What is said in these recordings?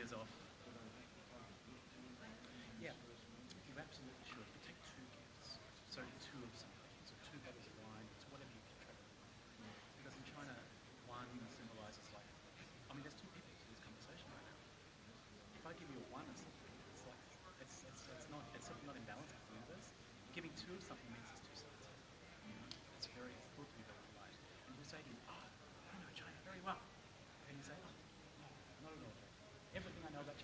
is off. Yeah, you absolutely should. You take two gifts, so two of something, so two bottles of wine, it's whatever you can travel. Because in China, one symbolizes like, I mean, there's two people to this conversation right now. If I give you a one of something, it's like it's sort of not in balance with the universe. Giving two of something means there's two sides. It's thought to be very polite. And you say to you, oh, I know China very well. And you say, oh, no, not at all. Everything I know about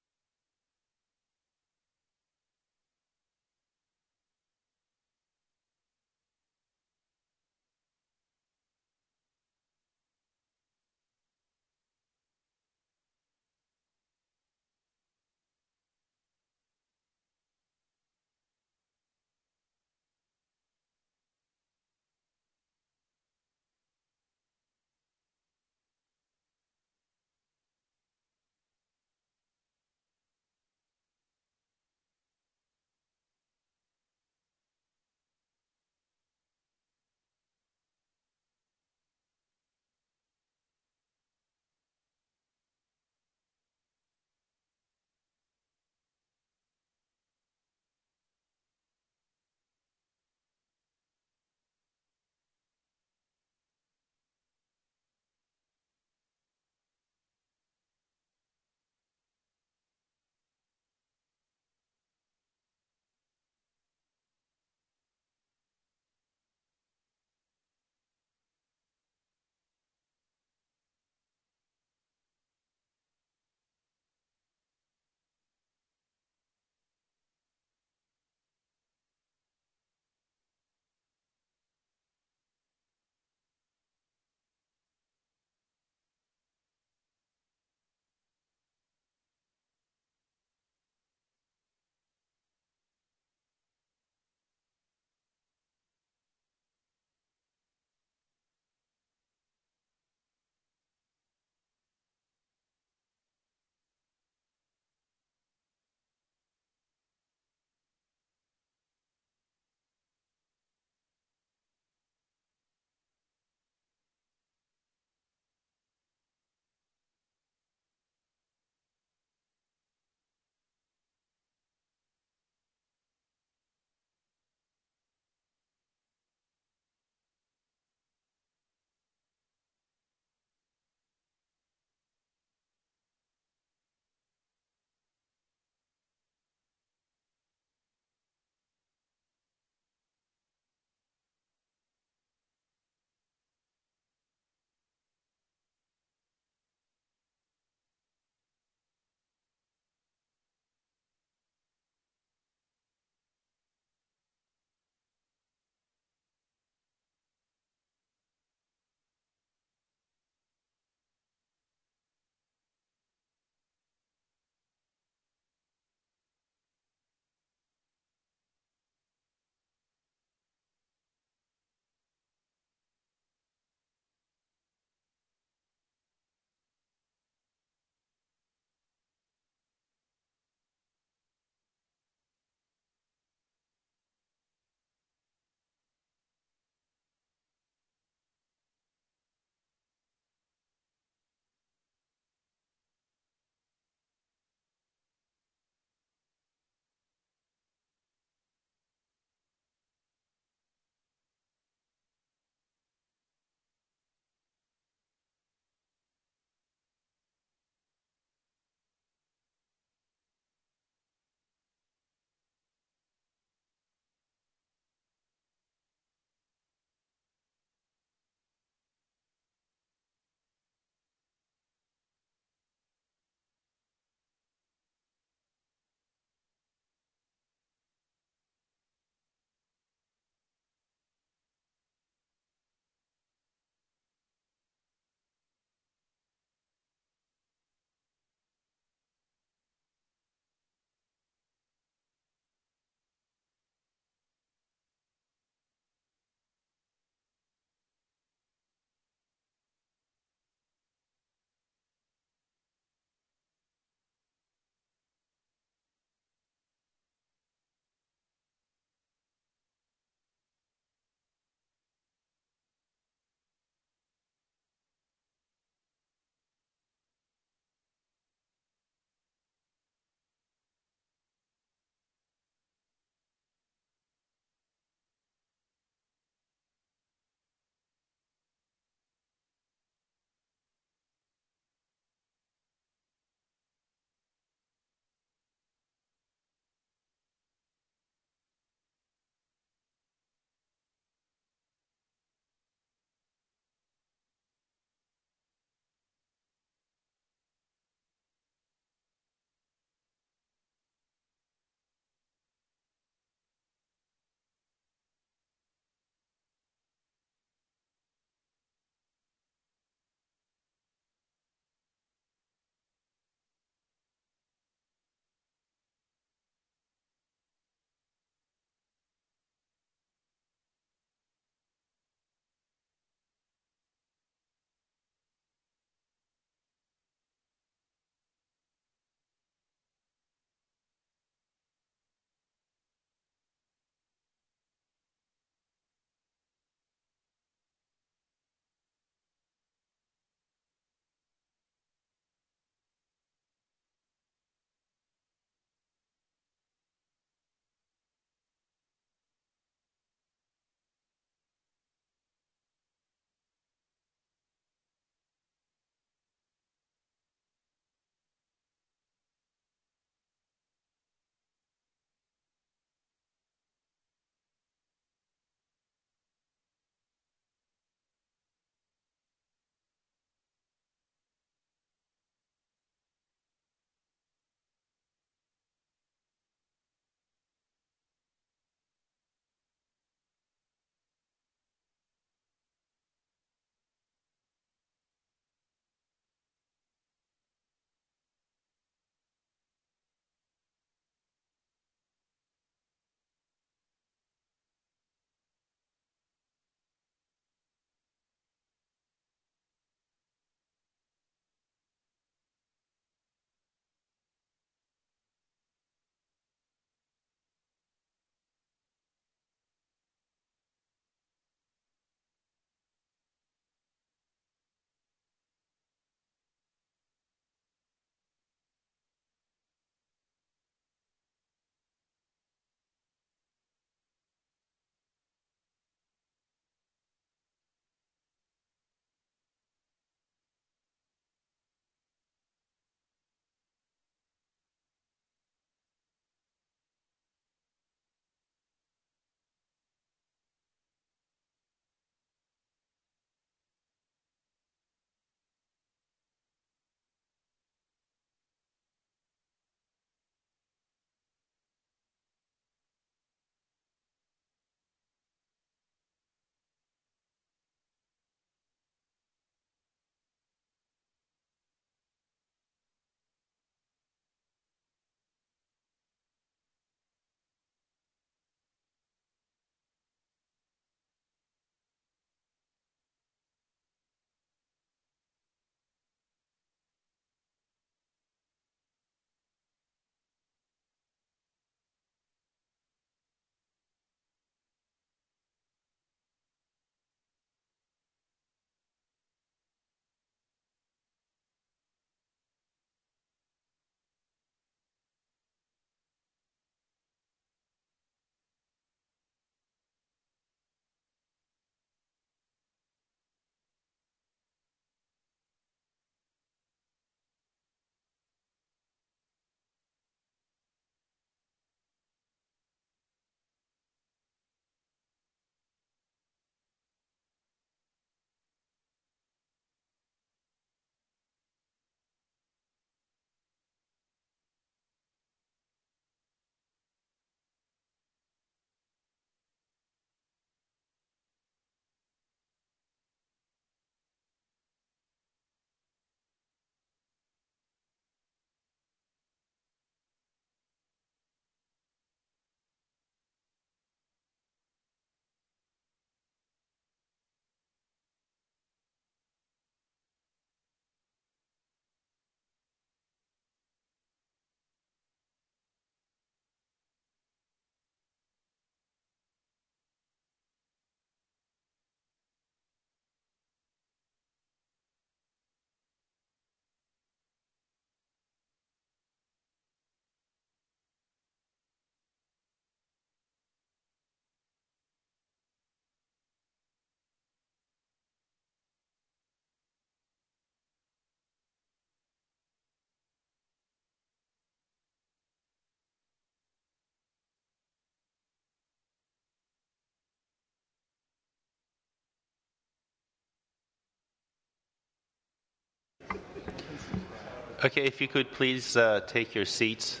Okay, if you could please take your seats.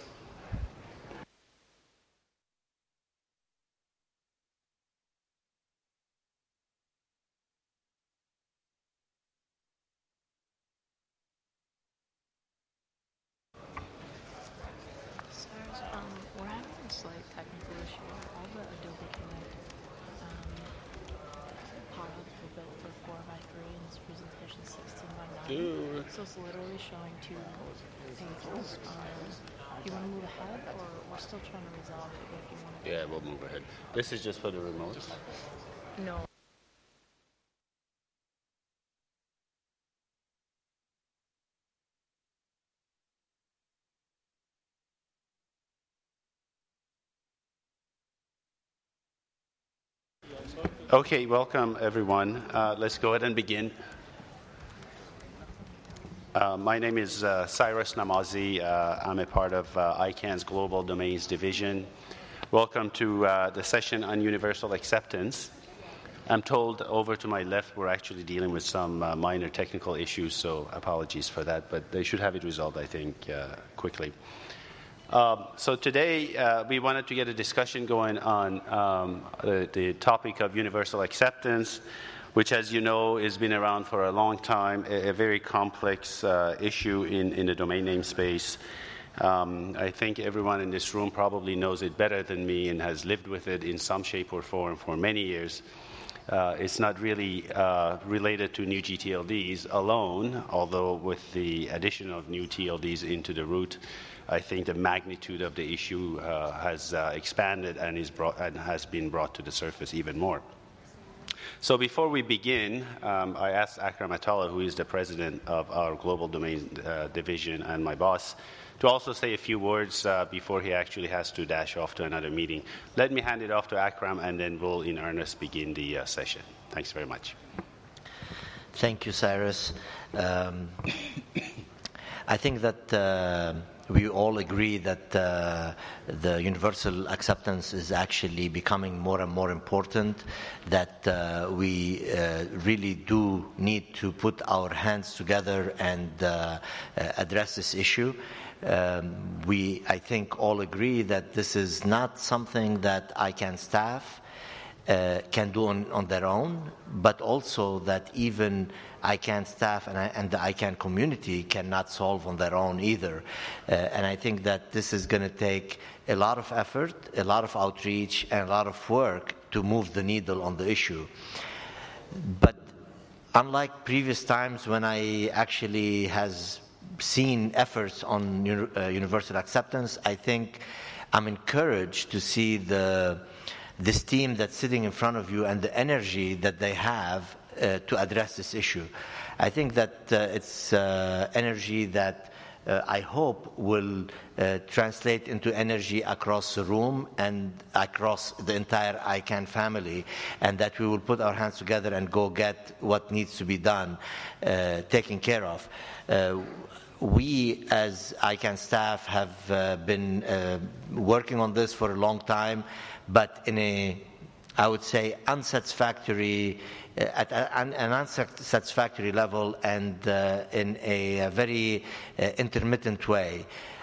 We're having a slight technical issue. All the Adobe Connect products were built for 4x3 and this presentation 16x9. So it's literally showing two pages. Do you want to move ahead, or we're still trying to resolve it if you want to? Yeah, we'll move ahead. This is just for the remote. No. Okay, welcome everyone. Let's go ahead and begin. My name is Cyrus Namazi. I'm a part of ICANN's Global Domains Division. Welcome to the session on universal acceptance. I'm told over to my left we're actually dealing with some minor technical issues, so apologies for that, but they should have it resolved, I think, quickly. So today we wanted to get a discussion going on the topic of universal acceptance, which, as you know, has been around for a long time, a very complex issue in the domain name space. I think everyone in this room probably knows it better than me and has lived with it in some shape or form for many years. It's not really related to new GTLDs alone, although with the addition of new TLDs into the root, I think the magnitude of the issue has expanded and has been brought to the surface even more. So before we begin, I asked Akram Attallah, who is the president of our Global Domain Division and my boss, to also say a few words before he actually has to dash off to another meeting. Let me hand it off to Akram, and then we'll in earnest begin the session. Thanks very much. Thank you, Cyrus. I think that we all agree that the universal acceptance is actually becoming more and more important, that we really do need to put our hands together and address this issue. I think, all agree that this is not something that ICANN staff can do on their own, but also that even ICANN staff and the ICANN community cannot solve on their own either. And I think that this is going to take a lot of effort, a lot of outreach, and a lot of work to move the needle on the issue. But unlike previous times when I actually has seen efforts on universal acceptance, I think I'm encouraged to see this team that's sitting in front of you and the energy that they have to address this issue. I think that it's energy that I hope will translate into energy across the room and across the entire ICANN family, and that we will put our hands together and go get what needs to be done, taken care of. We, as ICANN staff, have been working on this for a long time, but in I would say, unsatisfactory, at an unsatisfactory level, and in a very intermittent way.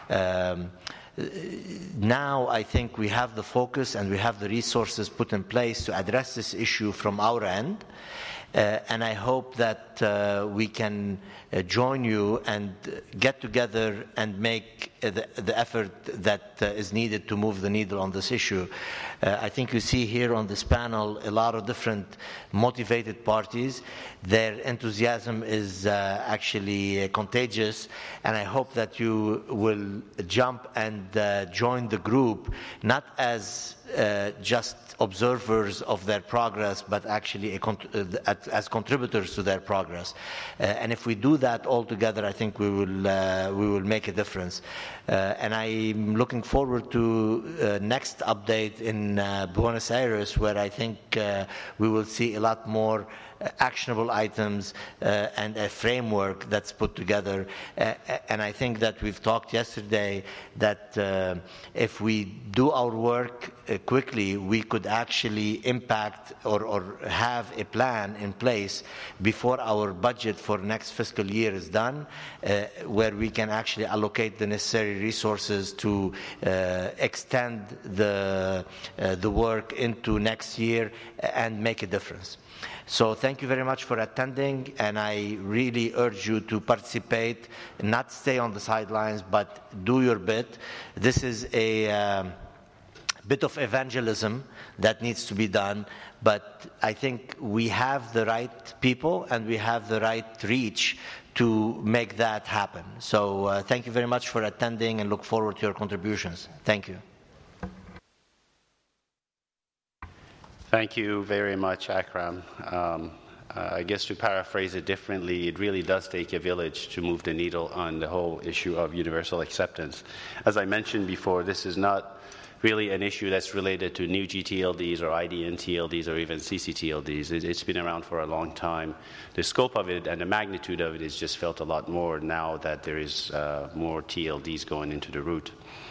Now I think we have the focus and we have the resources put in place to address this issue from our end. And I hope that we can join you and get together and make the effort that is needed to move the needle on this issue. I think you see here on this panel a lot of different motivated parties. Their enthusiasm is actually contagious, and I hope that you will jump and join the group, not as just observers of their progress, but actually as contributors to their progress. And if we do that all together, I think we will make a difference. And I'm looking forward to next update in Buenos Aires, where I think we will see a lot more actionable items and a framework that's put together. And I think that we've talked yesterday that if we do our work quickly we could actually impact or have a plan in place before our budget for next fiscal year is done, where we can actually allocate the necessary resources to extend the work into next year and make a difference. So thank you very much for attending, and I really urge you to participate, not stay on the sidelines, but do your bit. This is a bit of evangelism that needs to be done, but I think we have the right people and we have the right reach to make that happen. So thank you very much for attending and look forward to your contributions. Thank you. Thank you very much, Akram. I guess to paraphrase it differently, it really does take a village to move the needle on the whole issue of universal acceptance. As I mentioned before, this is not really an issue that's related to new GTLDs or IDN TLDs or even CCTLDs. It's been around for a long time. The scope of it and the magnitude of it is just felt a lot more now that there is more TLDs going into the route.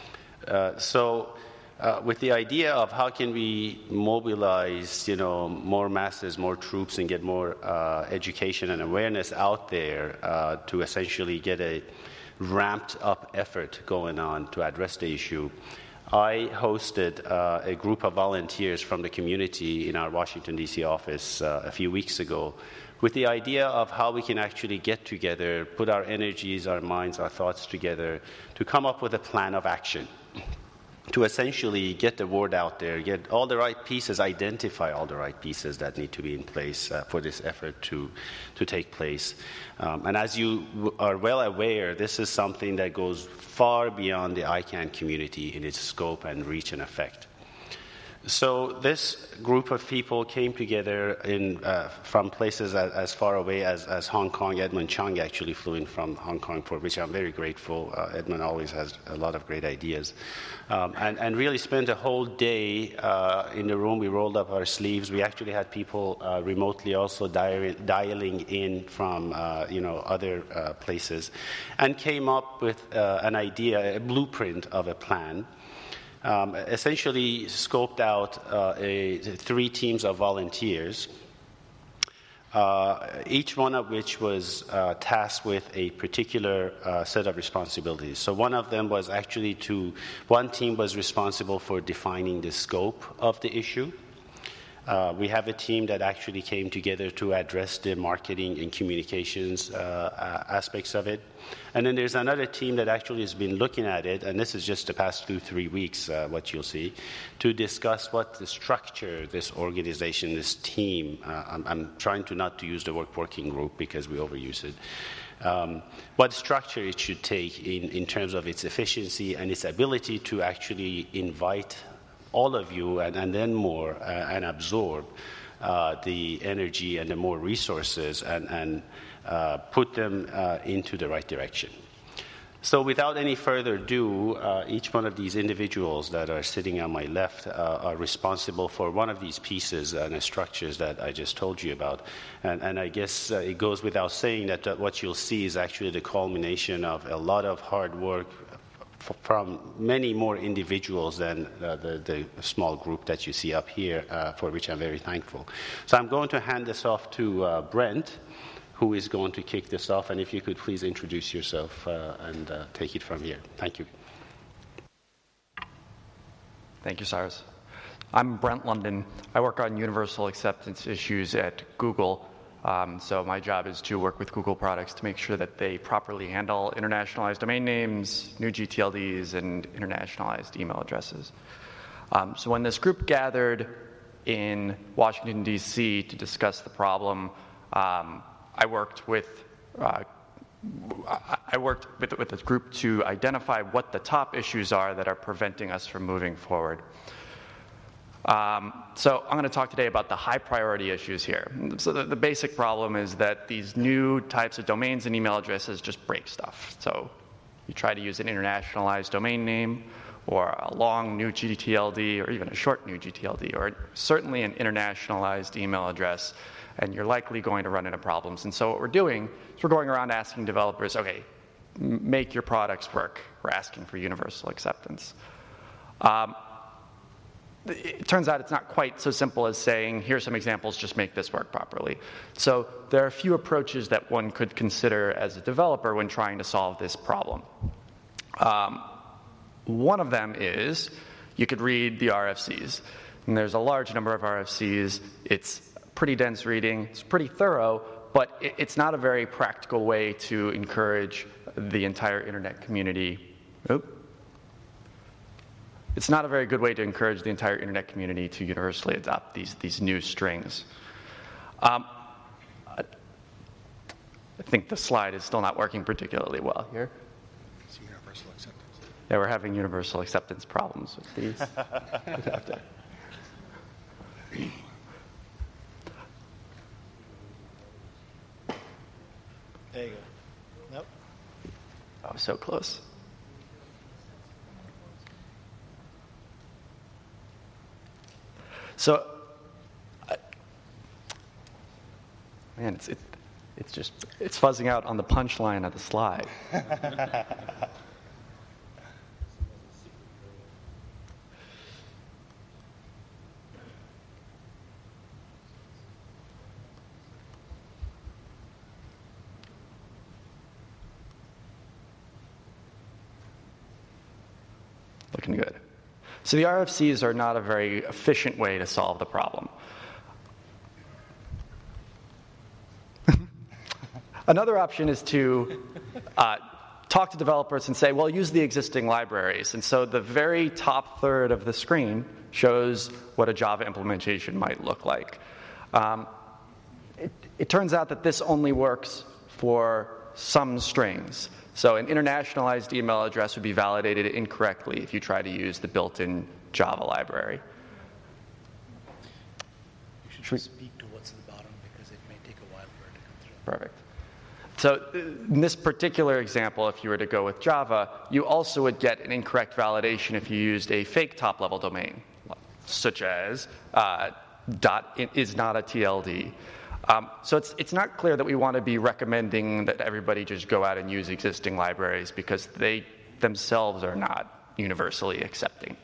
With the idea of how can we mobilize, more masses, more troops, and get more education and awareness out there to essentially get a ramped-up effort going on to address the issue, I hosted a group of volunteers from the community in our Washington, D.C. office a few weeks ago with the idea of how we can actually get together, put our energies, our minds, our thoughts together to come up with a plan of action, to essentially get the word out there, get all the right pieces, identify all the right pieces that need to be in place for this effort to take place. And as you are well aware, this is something that goes far beyond the ICANN community in its scope and reach and effect. So this group of people came together from places as far away as Hong Kong. Edmund Chung actually flew in from Hong Kong, for which I'm very grateful. Edmund always has a lot of great ideas. And really spent a whole day in the room. We rolled up our sleeves. We actually had people remotely also dialing in from other places, and came up with an idea, a blueprint of a plan. Essentially scoped out 3 teams of volunteers, each one of which was tasked with a particular set of responsibilities. So one of them was actually one team was responsible for defining the scope of the issue. We have a team that actually came together to address the marketing and communications aspects of it. And then there's another team that actually has been looking at it, and this is just the past 2-3 weeks, what you'll see, to discuss what the structure, this organization, this team, I'm trying to not to use the word working group because we overuse it, what structure it should take in terms of its efficiency and its ability to actually invite all of you and then more and absorb the energy and the more resources and put them into the right direction. So without any further ado, each one of these individuals that are sitting on my left are responsible for one of these pieces and the structures that I just told you about. And I guess it goes without saying that what you'll see is actually the culmination of a lot of hard work from many more individuals than the small group that you see up here, for which I'm very thankful. So I'm going to hand this off to Brent, who is going to kick this off. And if you could please introduce yourself and take it from here. Thank you. Thank you, Cyrus. I'm Brent London. I work on universal acceptance issues at Google. So my job is to work with Google products to make sure that they properly handle internationalized domain names, new GTLDs, and internationalized email addresses. So when this group gathered in Washington, D.C. to discuss the problem, I worked with this group to identify what the top issues are that are preventing us from moving forward. So I'm going to talk today about the high priority issues here. So the basic problem is that these new types of domains and email addresses just break stuff. So you try to use an internationalized domain name or a long new GTLD or even a short new GTLD or certainly an internationalized email address, and you're likely going to run into problems. And so what we're doing is we're going around asking developers, okay, make your products work. We're asking for universal acceptance. it turns out it's not quite so simple as saying, here's some examples, just make this work properly. So there are a few approaches that one could consider as a developer when trying to solve this problem. One of them is you could read the RFCs. And there's a large number of RFCs. It's pretty dense reading. It's pretty thorough, but it's not a very practical way to encourage the entire internet community. It's not a very good way to encourage the entire internet community to universally adopt these new strings. I think the slide is still not working particularly well here. It's universal acceptance. Yeah, we're having universal acceptance problems with these. There you go. Nope. Oh, so close. So, man, it's fuzzing out on the punchline of the slide. Looking good. So the RFCs are not a very efficient way to solve the problem. Another option is to talk to developers and say, well, use the existing libraries. And so the very top third of the screen shows what a Java implementation might look like. It turns out that this only works for some strings. So an internationalized email address would be validated incorrectly if you try to use the built-in Java library. You should speak to what's at the bottom because it may take a while for it to come through. Perfect. So in this particular example, if you were to go with Java, you also would get an incorrect validation if you used a fake top-level domain, such as dot is not a TLD. So it's not clear that we want to be recommending that everybody just go out and use existing libraries because they themselves are not universally accepting.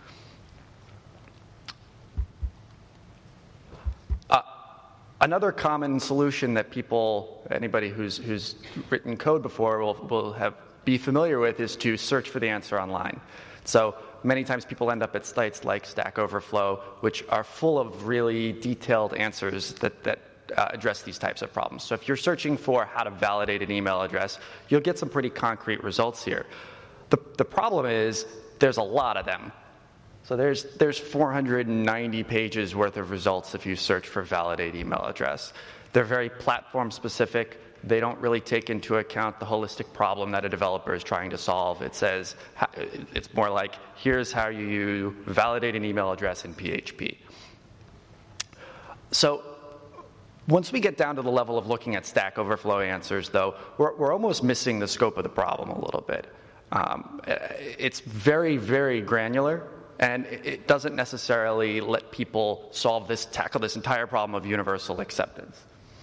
Another common solution that anybody who's written code before will be familiar with is to search for the answer online. So many times people end up at sites like Stack Overflow, which are full of really detailed answers that address these types of problems. So if you're searching for how to validate an email address, you'll get some pretty concrete results here. The problem is there's a lot of them. So there's 490 pages worth of results if you search for validate email address. They're very platform specific. They don't really take into account the holistic problem that a developer is trying to solve. It says, it's more like, here's how you validate an email address in PHP. So once we get down to the level of looking at Stack Overflow answers, though, we're almost missing the scope of the problem a little bit. It's very, very granular, and it doesn't necessarily let people tackle this entire problem of universal acceptance.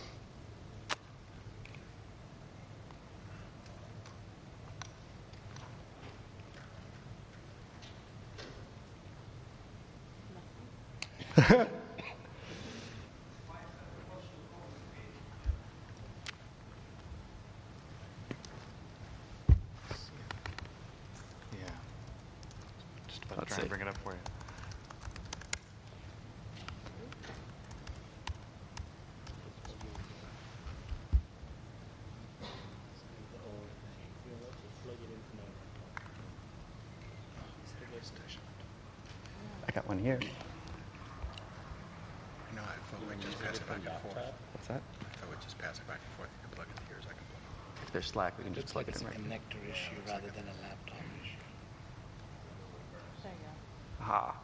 Try and bring it up for you. I got one here. No, I thought we'd just pass it back and forth. What's that? I thought we'd just pass it back and forth. You can plug it in here, I can plug it. If there's Slack, we can just plug it It's in a right. connector issue rather than a laptop issue. There you go. Aha.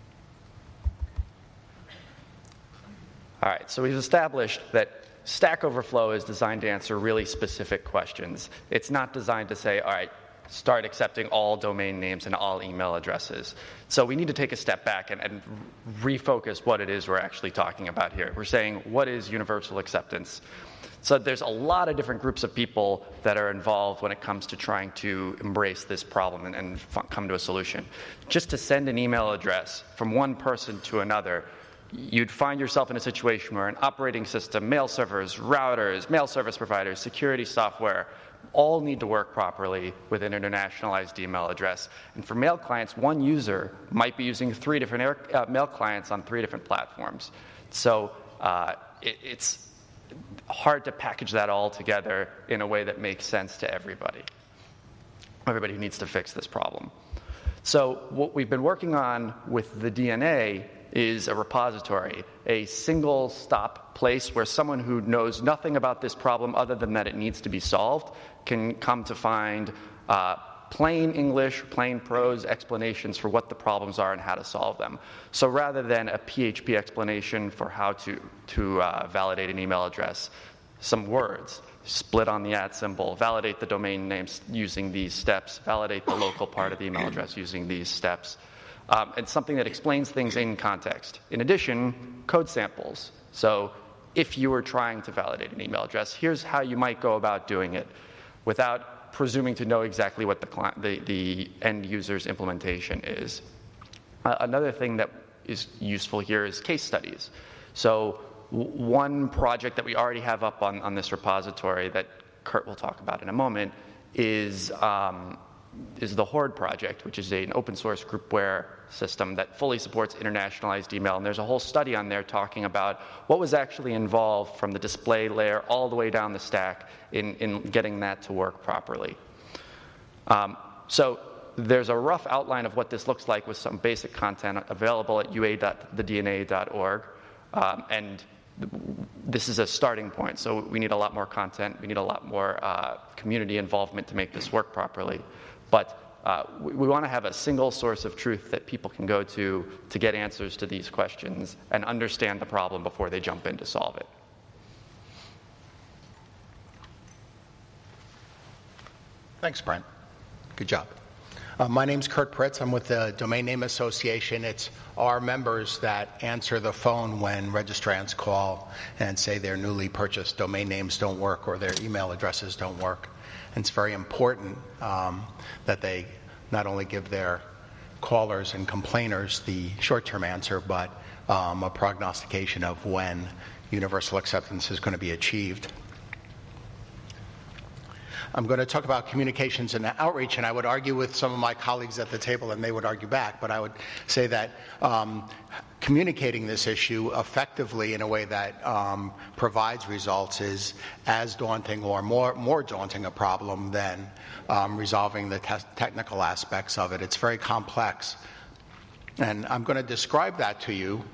All right, so we've established that Stack Overflow is designed to answer really specific questions. It's not designed to say, all right, start accepting all domain names and all email addresses. So we need to take a step back and refocus what it is we're actually talking about here. We're saying, what is universal acceptance? So there's a lot of different groups of people that are involved when it comes to trying to embrace this problem and come to a solution. Just to send an email address from one person to another, you'd find yourself in a situation where an operating system, mail servers, routers, mail service providers, security software, all need to work properly with an internationalized email address. And for mail clients, one user might be using 3 different mail clients on 3 different platforms. So it's hard to package that all together in a way that makes sense to everybody who needs to fix this problem. So what we've been working on with the DNA is a repository, a single stop place where someone who knows nothing about this problem other than that it needs to be solved can come to find plain English, plain prose explanations for what the problems are and how to solve them. So rather than a PHP explanation for how to validate an email address, some words, split on the @ symbol, validate the domain names using these steps, validate the local part of the email address using these steps, and something that explains things in context. In addition, code samples. So if you were trying to validate an email address, here's how you might go about doing it without presuming to know exactly what the end user's implementation is. Another thing that is useful here is case studies. So one project that we already have up on this repository that Kurt will talk about in a moment is the Horde project, which is an open source groupware system that fully supports internationalized email. And there's a whole study on there talking about what was actually involved from the display layer all the way down the stack in getting that to work properly. So there's a rough outline of what this looks like with some basic content available at ua.thedna.org. And this is a starting point. So we need a lot more content. We need a lot more community involvement to make this work properly. But we want to have a single source of truth that people can go to get answers to these questions and understand the problem before they jump in to solve it. Thanks, Brent. Good job. My name's Kurt Pritz. I'm with the Domain Name Association. It's our members that answer the phone when registrants call and say their newly purchased domain names don't work or their email addresses don't work. And it's very important that they not only give their callers and complainers the short-term answer, but a prognostication of when universal acceptance is going to be achieved. I'm going to talk about communications and outreach, and I would argue with some of my colleagues at the table, and they would argue back, but I would say that communicating this issue effectively in a way that provides results is as daunting or more daunting a problem than resolving the technical aspects of it. It's very complex. And I'm going to describe that to you,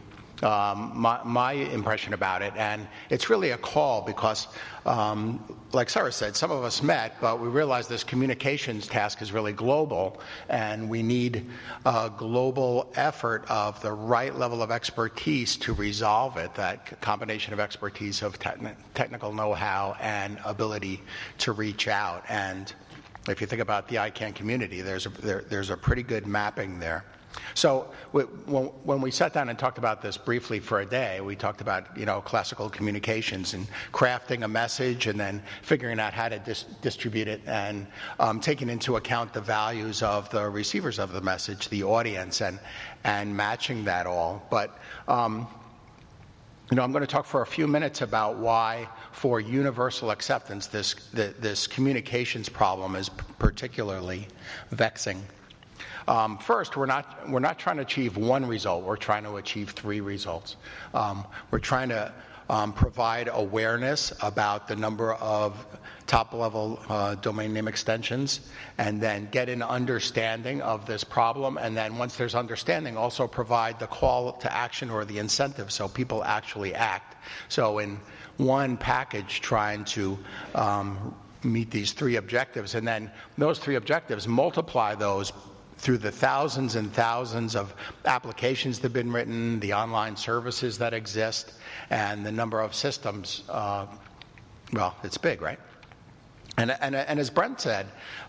my impression about it, and it's really a call because, like Sarah said, some of us met, but we realized this communications task is really global, and we need a global effort of the right level of expertise to resolve it, that combination of expertise of technical know-how and ability to reach out. And if you think about the ICANN community, there's a pretty good mapping there. So when we sat down and talked about this briefly for a day, we talked about classical communications and crafting a message and then figuring out how to distribute it and taking into account the values of the receivers of the message, the audience, and matching that all. But I'm going to talk for a few minutes about why, for universal acceptance, this communications problem is particularly vexing. First, we're not trying to achieve one result. We're trying to achieve 3 results. We're trying to provide awareness about the number of top-level domain name extensions, and then get an understanding of this problem. And then once there's understanding, also provide the call to action or the incentive so people actually act. So in one package, trying to meet these 3 objectives, and then those 3 objectives, multiply those through the thousands and thousands of applications that have been written, the online services that exist, and the number of systems. Well, it's big, right? And as Brent said,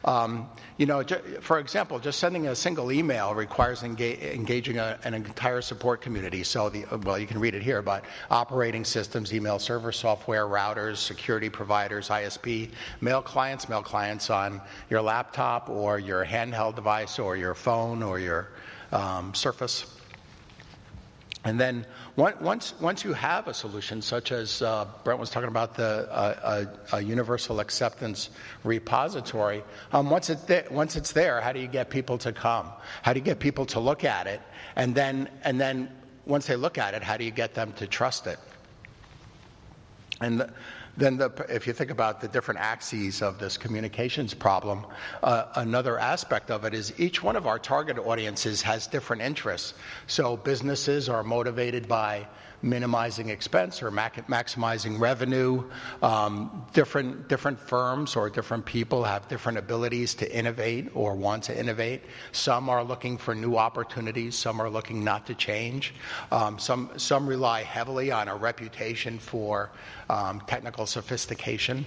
for example, just sending a single email requires engaging an entire support community. So, you can read it here, but operating systems, email server software, routers, security providers, ISP, mail clients on your laptop or your handheld device or your phone or your Surface. And then once you have a solution, such as Brent was talking about a universal acceptance repository, once it's there, how do you get people to come? How do you get people to look at it? And then once they look at it, how do you get them to trust it? And then if you think about the different axes of this communications problem, another aspect of it is each one of our target audiences has different interests. So businesses are motivated by minimizing expense or maximizing revenue. Different firms or different people have different abilities to innovate or want to innovate. Some are looking for new opportunities. Some are looking not to change. Some rely heavily on a reputation for technical sophistication.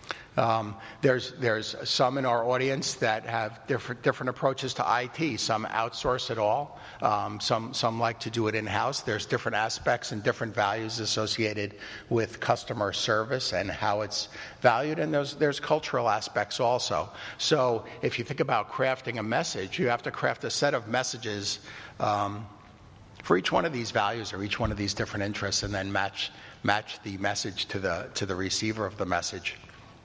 There's some in our audience that have different approaches to IT. Some outsource it all. Some like to do it in-house. There's different aspects and different values associated with customer service and how it's valued, and there's cultural aspects also. So if you think about crafting a message, you have to craft a set of messages for each one of these values or each one of these different interests, and then match the message to the receiver of the message.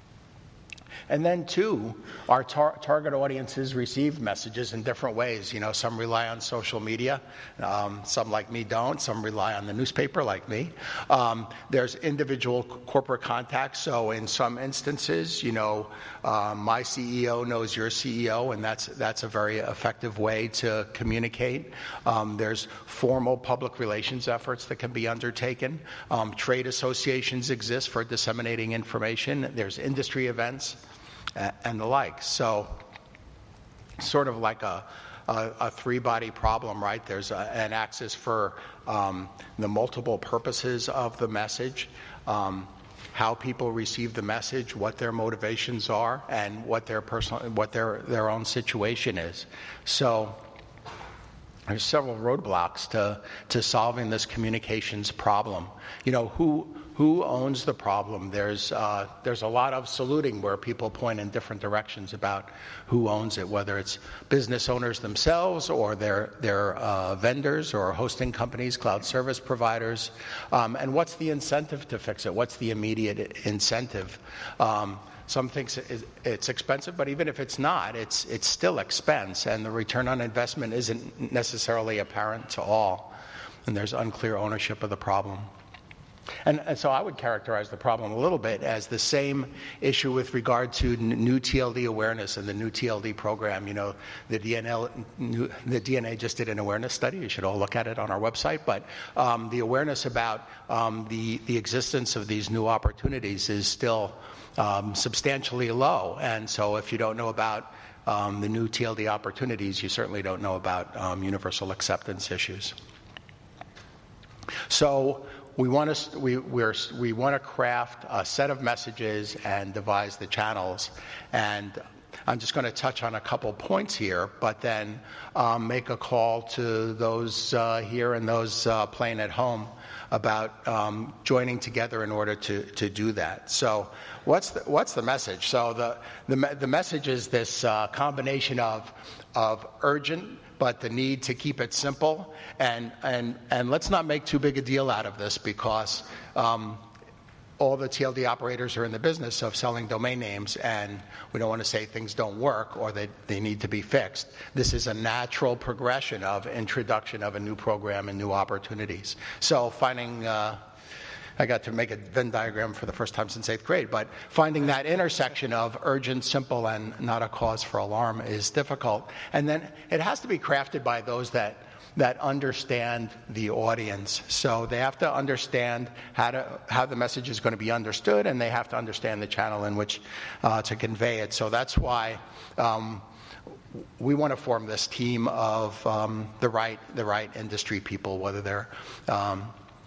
And then, too, our target audiences receive messages in different ways. Some rely on social media. Some, like me, don't. Some rely on the newspaper, like me. There's individual corporate contacts. So in some instances, my CEO knows your CEO, and that's a very effective way to communicate. There's formal public relations efforts that can be undertaken. Trade associations exist for disseminating information. There's industry events and the like. So sort of like a three-body problem, right? There's an axis for the multiple purposes of the message, how people receive the message, what their motivations are, and what their own situation is. So there's several roadblocks to solving this communications problem. Who owns the problem? There's a lot of saluting where people point in different directions about who owns it, whether it's business owners themselves or their vendors or hosting companies, cloud service providers. And what's the incentive to fix it? What's the immediate incentive? Some think it's expensive, but even if it's not, it's still expense, and the return on investment isn't necessarily apparent to all, and there's unclear ownership of the problem. And so I would characterize the problem a little bit as the same issue with regard to new TLD awareness and the new TLD program. The DNA just did an awareness study. You should all look at it on our website. But the awareness about the existence of these new opportunities is still substantially low. And so if you don't know about the new TLD opportunities, you certainly don't know about universal acceptance issues. So we want to craft a set of messages and devise the channels. And I'm just going to touch on a couple points here, but then make a call to those here and those playing at home about joining together in order to do that. So what's the message? So the message is this combination of urgent, but the need to keep it simple, and let's not make too big a deal out of this, because all the TLD operators are in the business of selling domain names, and we don't want to say things don't work or they need to be fixed. This is a natural progression of introduction of a new program and new opportunities. So finding I got to make a Venn diagram for the first time since 8th grade, but finding that intersection of urgent, simple, and not a cause for alarm is difficult. And then it has to be crafted by those that understand the audience. So they have to understand how the message is going to be understood, and they have to understand the channel in which to convey it. So that's why we want to form this team of the right industry people, whether they're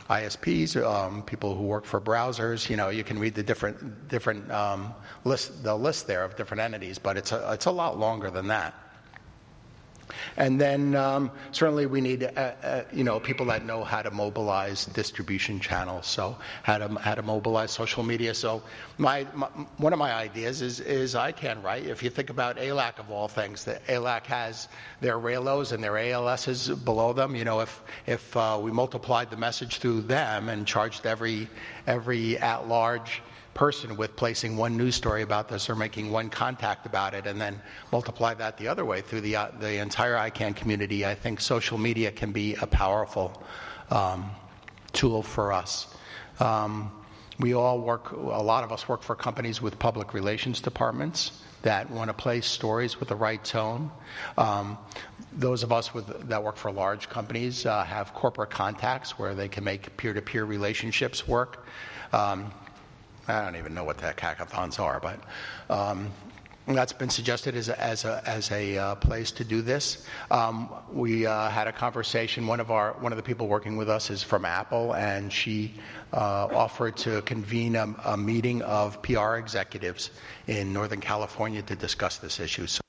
ISPs, people who work for browsers. You can read the different list there of different entities, but it's a lot longer than that. And then certainly we need people that know how to mobilize distribution channels, so how to mobilize social media. So one of my ideas is ICANN, right? If you think about ALAC of all things, that ALAC has their RAILOs and their ALSs below them. If we multiplied the message through them and charged every at-large person with placing one news story about this or making one contact about it, and then multiply that the other way through the entire ICANN community, I think social media can be a powerful tool for us. We all work, a lot of us work for companies with public relations departments that want to place stories with the right tone. Those of us that work for large companies have corporate contacts where they can make peer-to-peer relationships work. I don't even know what the heck hackathons are, but that's been suggested as a place to do this. We had a conversation. One of the people working with us is from Apple, and she offered to convene a meeting of PR executives in Northern California to discuss this issue. So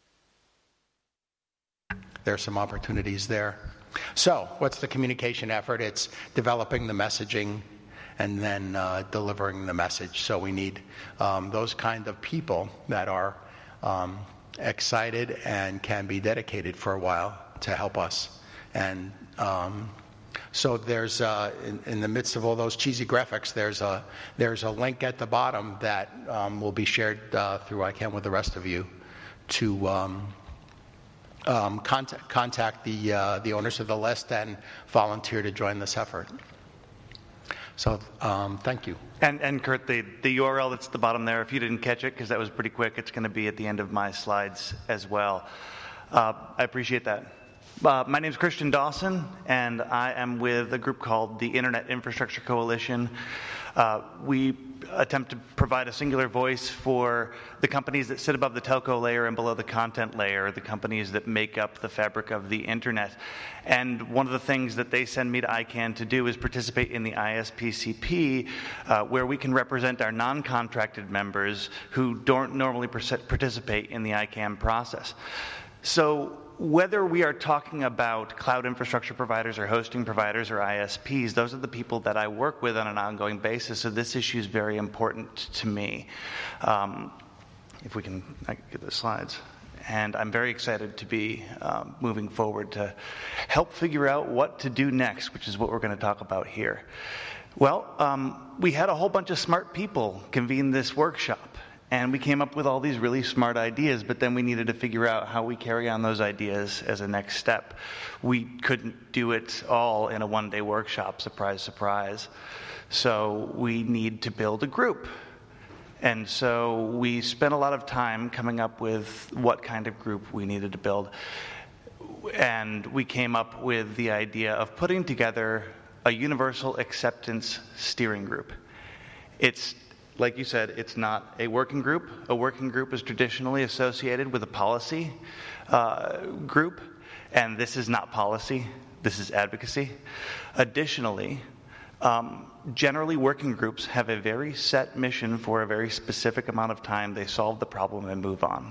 there are some opportunities there. So what's the communication effort? It's developing the messaging and then delivering the message. So we need those kind of people that are excited and can be dedicated for a while to help us. And so there's in the midst of all those cheesy graphics, there's a link at the bottom that will be shared through ICANN with the rest of you to contact the owners of the list and volunteer to join this effort. So thank you. And Kurt, the URL that's at the bottom there, if you didn't catch it, because that was pretty quick, it's going to be at the end of my slides as well. I appreciate that. My name is Christian Dawson, and I am with a group called the Internet Infrastructure Coalition. We attempt to provide a singular voice for the companies that sit above the telco layer and below the content layer, the companies that make up the fabric of the internet. And one of the things that they send me to ICANN to do is participate in the ISPCP, where we can represent our non-contracted members who don't normally participate in the ICANN process. So whether we are talking about cloud infrastructure providers or hosting providers or ISPs, those are the people that I work with on an ongoing basis, so this issue is very important to me. If we can, I can get the slides. And I'm very excited to be moving forward to help figure out what to do next, which is what we're going to talk about here. Well, we had a whole bunch of smart people convene this workshop. And we came up with all these really smart ideas, but then we needed to figure out how we carry on those ideas as a next step. We couldn't do it all in a one-day workshop, surprise, surprise. So we need to build a group. And so we spent a lot of time coming up with what kind of group we needed to build. And we came up with the idea of putting together a universal acceptance steering group. It's like you said, it's not a working group. A working group is traditionally associated with a policy group, and this is not policy, this is advocacy. Additionally, generally working groups have a very set mission for a very specific amount of time. They solve the problem and move on.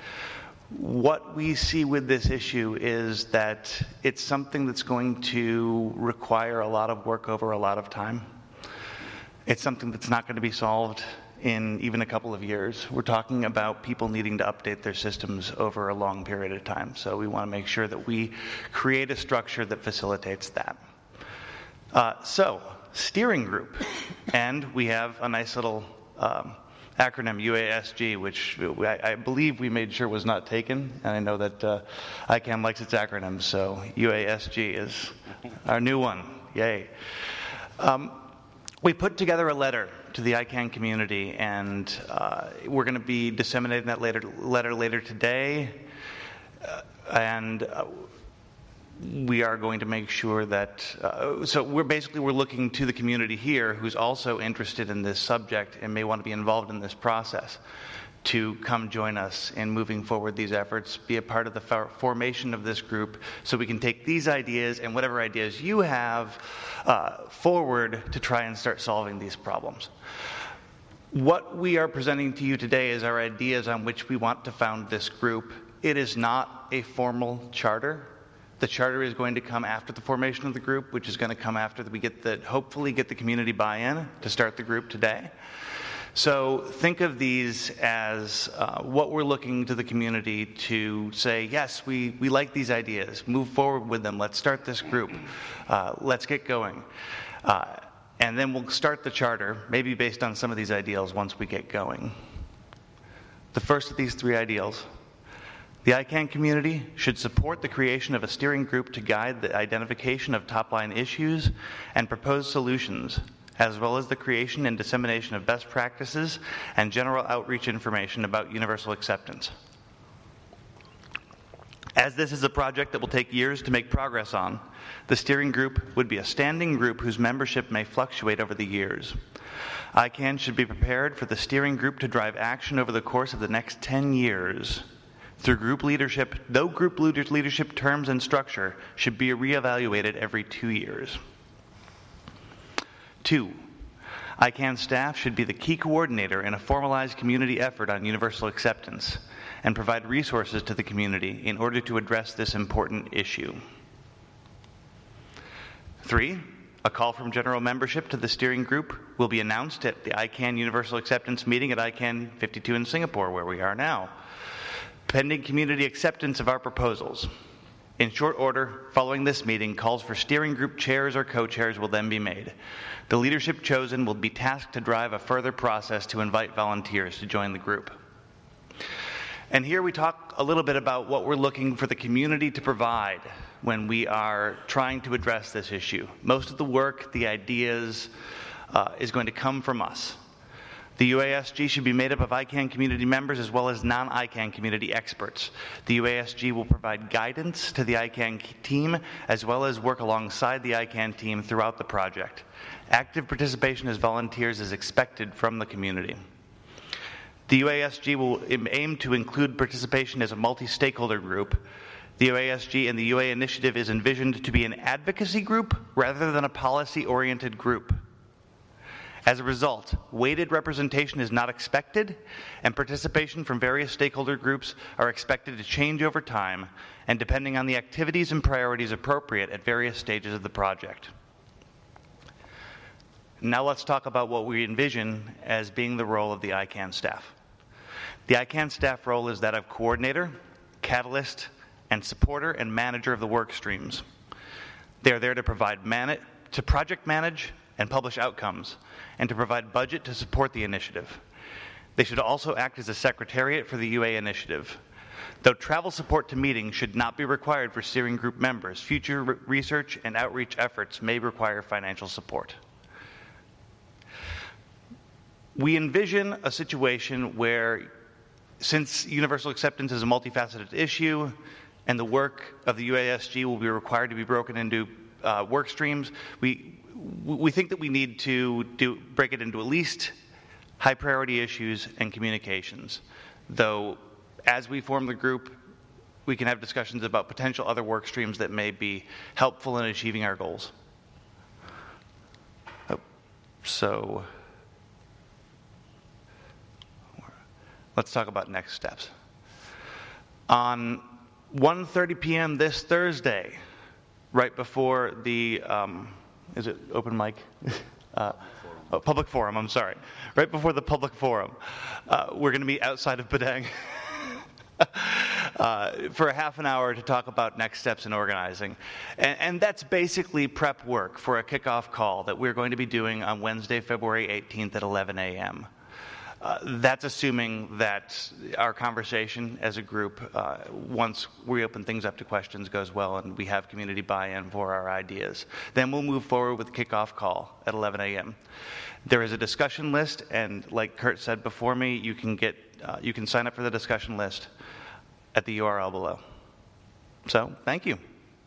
What we see with this issue is that it's something that's going to require a lot of work over a lot of time. It's something that's not going to be solved in even a couple of years. We're talking about people needing to update their systems over a long period of time. So we want to make sure that we create a structure that facilitates that. So, steering group. And we have a nice little acronym, UASG, which I believe we made sure was not taken. And I know that ICANN likes its acronyms, so UASG is our new one. Yay. We put together a letter to the ICANN community, and we're going to be disseminating that letter later today. And we are going to make sure that, so we're looking to the community here who's also interested in this subject and may want to be involved in this process to come join us in moving forward these efforts, be a part of the formation of this group, so we can take these ideas and whatever ideas you have forward to try and start solving these problems. What we are presenting to you today is our ideas on which we want to found this group. It is not a formal charter. The charter is going to come after the formation of the group, which is going to come after we hopefully get the community buy-in to start the group today. So think of these as what we're looking to the community to say, yes, we like these ideas, move forward with them, let's start this group, let's get going. And then we'll start the charter, maybe based on some of these ideals once we get going. The first of these three ideals: the ICANN community should support the creation of a steering group to guide the identification of top-line issues and propose solutions, as well as the creation and dissemination of best practices and general outreach information about universal acceptance. As this is a project that will take years to make progress on, the steering group would be a standing group whose membership may fluctuate over the years. ICANN should be prepared for the steering group to drive action over the course of the next 10 years. Through group leadership, though group leadership terms and structure should be reevaluated every 2 years. 2, ICANN staff should be the key coordinator in a formalized community effort on universal acceptance and provide resources to the community in order to address this important issue. 3, a call from general membership to the steering group will be announced at the ICANN Universal Acceptance meeting at ICANN 52 in Singapore, where we are now, pending community acceptance of our proposals. In short order, following this meeting, calls for steering group chairs or co-chairs will then be made. The leadership chosen will be tasked to drive a further process to invite volunteers to join the group. And here we talk a little bit about what we're looking for the community to provide when we are trying to address this issue. Most of the work, the ideas, is going to come from us. The UASG should be made up of ICANN community members as well as non-ICANN community experts. The UASG will provide guidance to the ICANN team as well as work alongside the ICANN team throughout the project. Active participation as volunteers is expected from the community. The UASG will aim to include participation as a multi-stakeholder group. The UASG and the UA initiative is envisioned to be an advocacy group rather than a policy-oriented group. As a result, weighted representation is not expected, and participation from various stakeholder groups are expected to change over time and depending on the activities and priorities appropriate at various stages of the project. Now let's talk about what we envision as being the role of the ICANN staff. The ICANN staff role is that of coordinator, catalyst, and supporter and manager of the work streams. They are there to project manage and publish outcomes, and to provide budget to support the initiative. They should also act as a secretariat for the UA initiative. Though travel support to meetings should not be required for steering group members, future research and outreach efforts may require financial support. We envision a situation where, since universal acceptance is a multifaceted issue and the work of the UASG will be required to be broken into work streams, we think that we need to break it into at least high priority issues and communications. Though, as we form the group, we can have discussions about potential other work streams that may be helpful in achieving our goals. So, let's talk about next steps. On 1:30 p.m. this Thursday, right before the, is it open mic? Public forum, I'm sorry. Right before the public forum, we're going to meet outside of Padang for a half an hour to talk about next steps in organizing. And that's basically prep work for a kickoff call that we're going to be doing on Wednesday, February 18th at 11 a.m. That's assuming that our conversation as a group, once we open things up to questions, goes well and we have community buy-in for our ideas. Then we'll move forward with the kickoff call at 11 a.m. There is a discussion list, and like Kurt said before me, you can sign up for the discussion list at the URL below. So, thank you.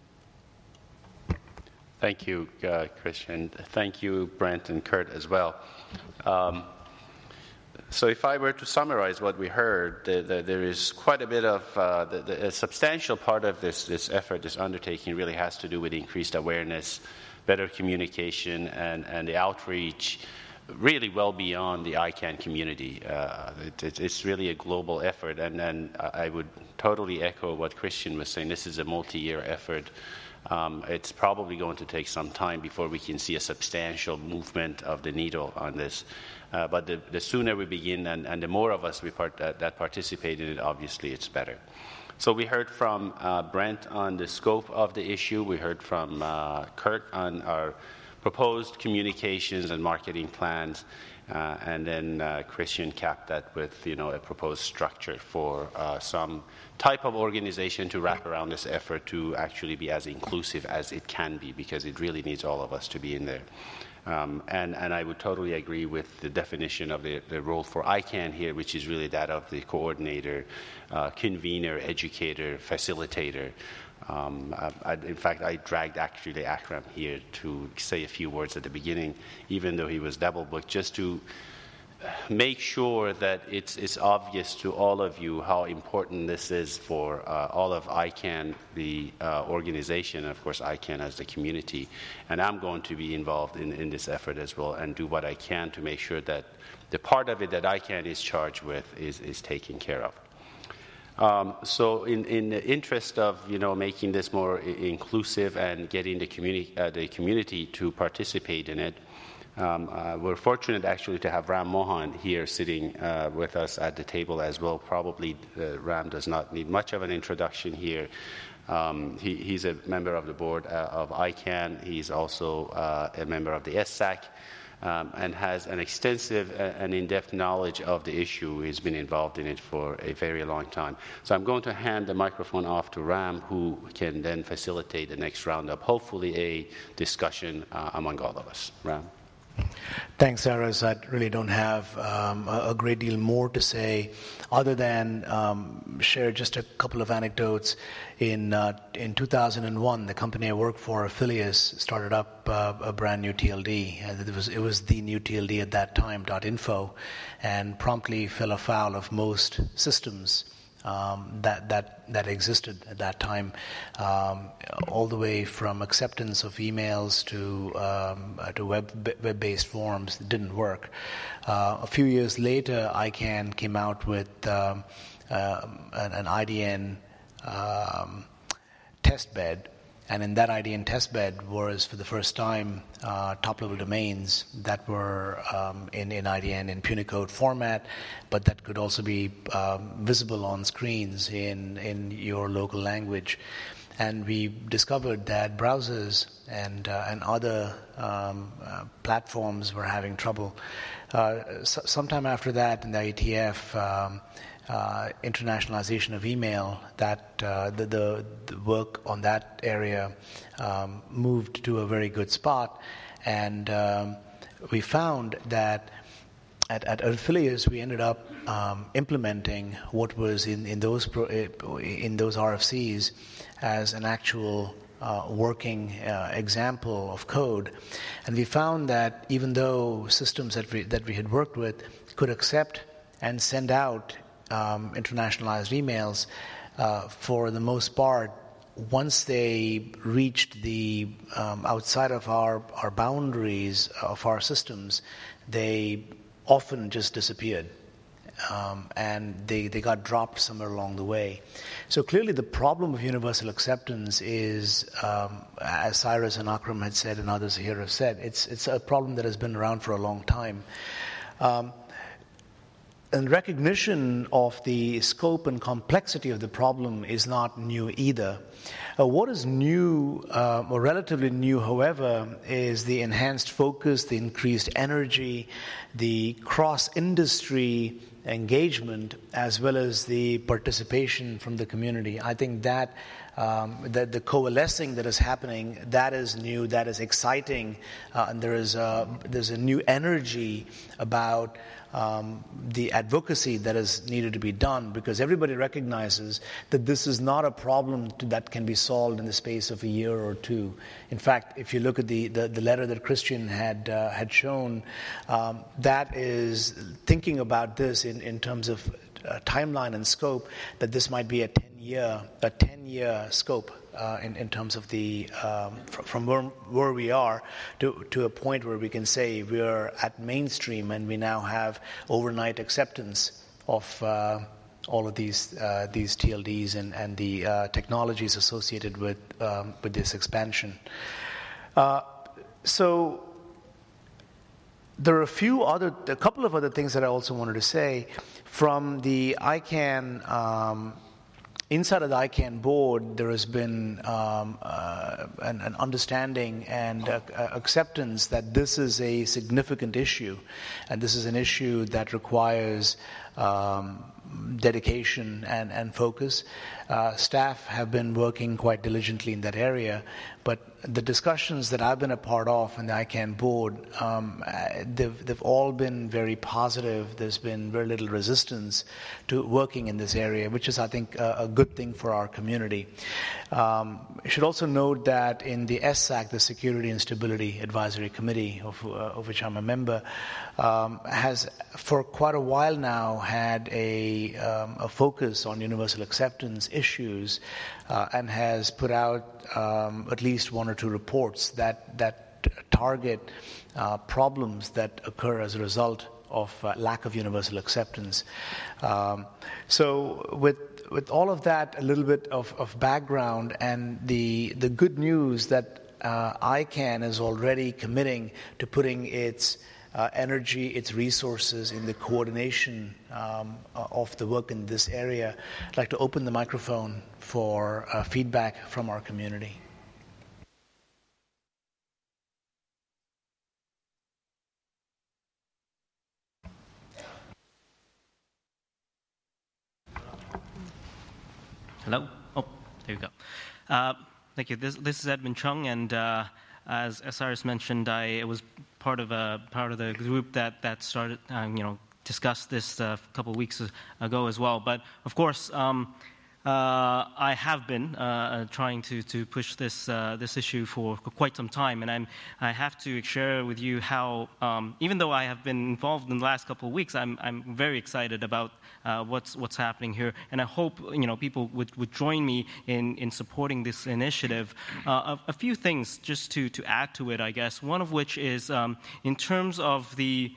Thank you, Christian. Thank you, Brent and Kurt, as well. So if I were to summarize what we heard, there is quite a bit of, a substantial part of this effort, this undertaking really has to do with increased awareness, better communication, and the outreach really well beyond the ICANN community. It's really a global effort, and I would totally echo what Christian was saying. This is a multi-year effort. It's probably going to take some time before we can see a substantial movement of the needle on this. But the sooner we begin and the more of us that participate in it, obviously it's better. So we heard from Brent on the scope of the issue. We heard from Kurt on our proposed communications and marketing plans. And then Christian capped that with, a proposed structure for some type of organization to wrap around this effort to actually be as inclusive as it can be, because it really needs all of us to be in there. And I would totally agree with the definition of the role for ICANN here, which is really that of the coordinator, convener, educator, facilitator. In fact, I dragged actually Akram here to say a few words at the beginning, even though he was double booked, just to make sure that it's obvious to all of you how important this is for all of ICANN, the organization, and of course ICANN as the community. And I'm going to be involved in this effort as well and do what I can to make sure that the part of it that ICANN is charged with is taken care of. So in the interest of making this more inclusive and getting the community to participate in it, we're fortunate actually to have Ram Mohan here sitting with us at the table as well. Probably Ram does not need much of an introduction here. He's a member of the board of ICANN. He's also a member of the SSAC. And has an extensive and in-depth knowledge of the issue. He's been involved in it for a very long time. So I'm going to hand the microphone off to Ram, who can then facilitate the next roundup, hopefully a discussion among all of us. Ram. Thanks, Cyrus. I really don't have a great deal more to say other than share just a couple of anecdotes. In 2001, the company I worked for, Affilius, started up a brand new TLD. And it was the new TLD at that time, .info, and promptly fell afoul of most systems that existed at that time, all the way from acceptance of emails to web-based forms. It didn't work. A few years later, ICANN came out with an IDN testbed. And in that IDN testbed was, for the first time, top-level domains that were in IDN in Punycode format, but that could also be visible on screens in your local language. And we discovered that browsers and other platforms were having trouble. Sometime after that, in the IETF, internationalization of email, that the work on that area moved to a very good spot, and we found that at Affilius we ended up implementing what was in those RFCs as an actual working example of code, and we found that even though systems that we had worked with could accept and send out internationalized emails, for the most part, once they reached the outside of our boundaries of our systems, they often just disappeared, and they got dropped somewhere along the way. So clearly the problem of universal acceptance is, as Cyrus and Akram had said and others here have said, it's a problem that has been around for a long time. And recognition of the scope and complexity of the problem is not new either. What is new, or relatively new, however, is the enhanced focus, the increased energy, the cross-industry engagement as well as the participation from the community. I think that the coalescing that is happening, that is new, that is exciting, and there's a new energy about the advocacy that is needed to be done, because everybody recognizes that this is not a problem that can be solved in the space of a year or two. In fact, if you look at the letter that Christian had shown, that is thinking about this in terms of timeline and scope, that this might be a 10-year scope in terms of the from where we are to a point where we can say we are at mainstream and we now have overnight acceptance of all of these TLDs and the technologies associated with this expansion. So there are a couple of other things that I also wanted to say. From the ICANN, inside of the ICANN board, there has been an understanding and acceptance that this is a significant issue, and this is an issue that requires dedication and focus. Staff have been working quite diligently in that area, but the discussions that I've been a part of in the ICANN board, they've all been very positive. There's been very little resistance to working in this area, which is, I think, a good thing for our community. I should also note that in the SSAC, the Security and Stability Advisory Committee, of which I'm a member, has for quite a while now had a focus on universal acceptance issues, and has put out at least one or two reports that target problems that occur as a result of lack of universal acceptance. So with all of that, a little bit of background, and the good news that ICANN is already committing to putting its energy, its resources in the coordination of the work in this area, I'd like to open the microphone for feedback from our community. Hello? Oh, there you go. Thank you. This is Edmund Chung, and as Cyrus mentioned, I was part of the group that started, discussed this a couple of weeks ago as well. But of course, I have been trying to push this issue for quite some time, and I have to share with you how, even though I have been involved in the last couple of weeks, I'm very excited about what's happening here, and I hope people would join me in supporting this initiative. A few things just to add to it, I guess. One of which is in terms of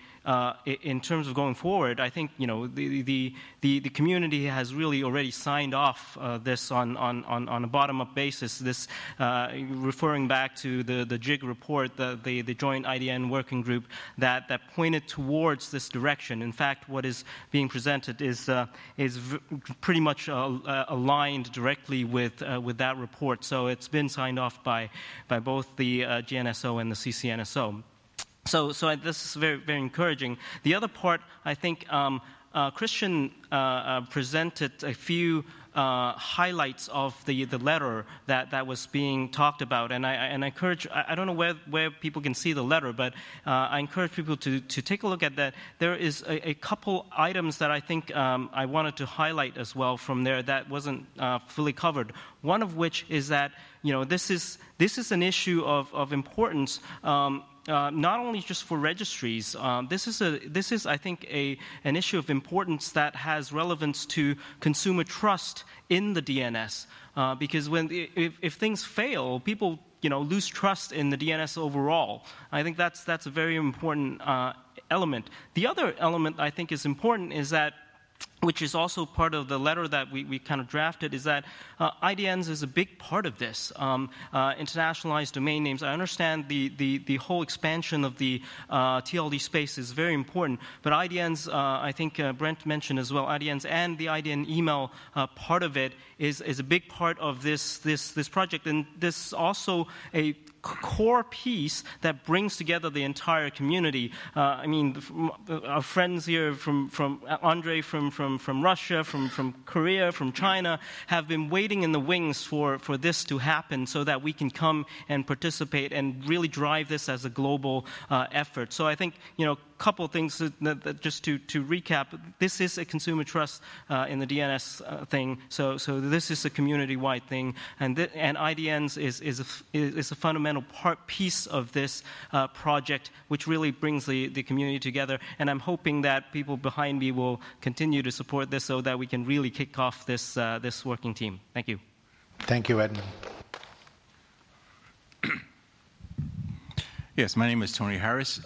going forward, I think the community has really already signed off this on a bottom-up basis. This referring back to the JIG report, the Joint IDN Working Group that pointed towards this direction. In fact, what is being presented is pretty much aligned directly with that report. So it's been signed off by both the GNSO and the CCNSO. So this is very, very encouraging. The other part, I think, Christian presented a few highlights of the letter that was being talked about, and I encourage. I don't know where people can see the letter, but I encourage people to take a look at that. There is a couple items that I think I wanted to highlight as well from there that wasn't fully covered. One of which is that this is an issue of importance. Not only just for registries, this is I think an issue of importance that has relevance to consumer trust in the DNS, because if things fail, people lose trust in the DNS overall. I think that's a very important element. The other element I think is important is that, which is also part of the letter that we kind of drafted, is that IDNs is a big part of this. Internationalized domain names. I understand the whole expansion of the TLD space is very important, but IDNs, I think Brent mentioned as well, IDNs and the IDN email part of it is a big part of this project, and this is also a core piece that brings together the entire community. Our friends here from Andre from Russia, from Korea, from China, have been waiting in the wings for this to happen so that we can come and participate and really drive this as a global effort. So I think, couple things that just to recap. This is a consumer trust in the DNS thing. So this is a community-wide thing, and IDNs is a fundamental piece of this project, which really brings the community together. And I'm hoping that people behind me will continue to support this so that we can really kick off this working team. Thank you. Thank you, Edmund. Yes, my name is Tony Harris.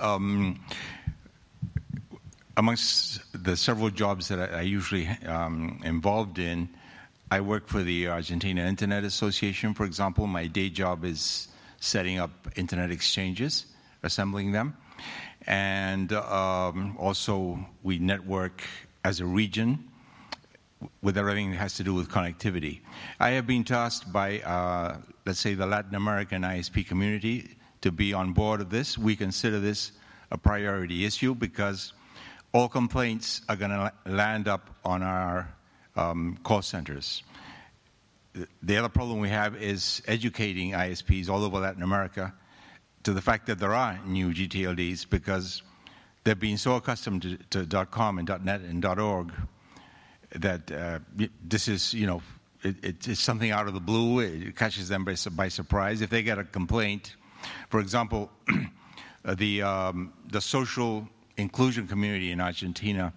Amongst the several jobs that I usually involved in, I work for the Argentina Internet Association, for example. My day job is setting up internet exchanges, assembling them. And also we network as a region with everything that has to do with connectivity. I have been tasked by, let's say, the Latin American ISP community to be on board of this. We consider this a priority issue because all complaints are going to land up on our call centers. The other problem we have is educating ISPs all over Latin America to the fact that there are new gTLDs because they've been so accustomed to .com and .net and .org that this is, it's something out of the blue. It catches them by surprise. If they get a complaint, for example, the social inclusion community in Argentina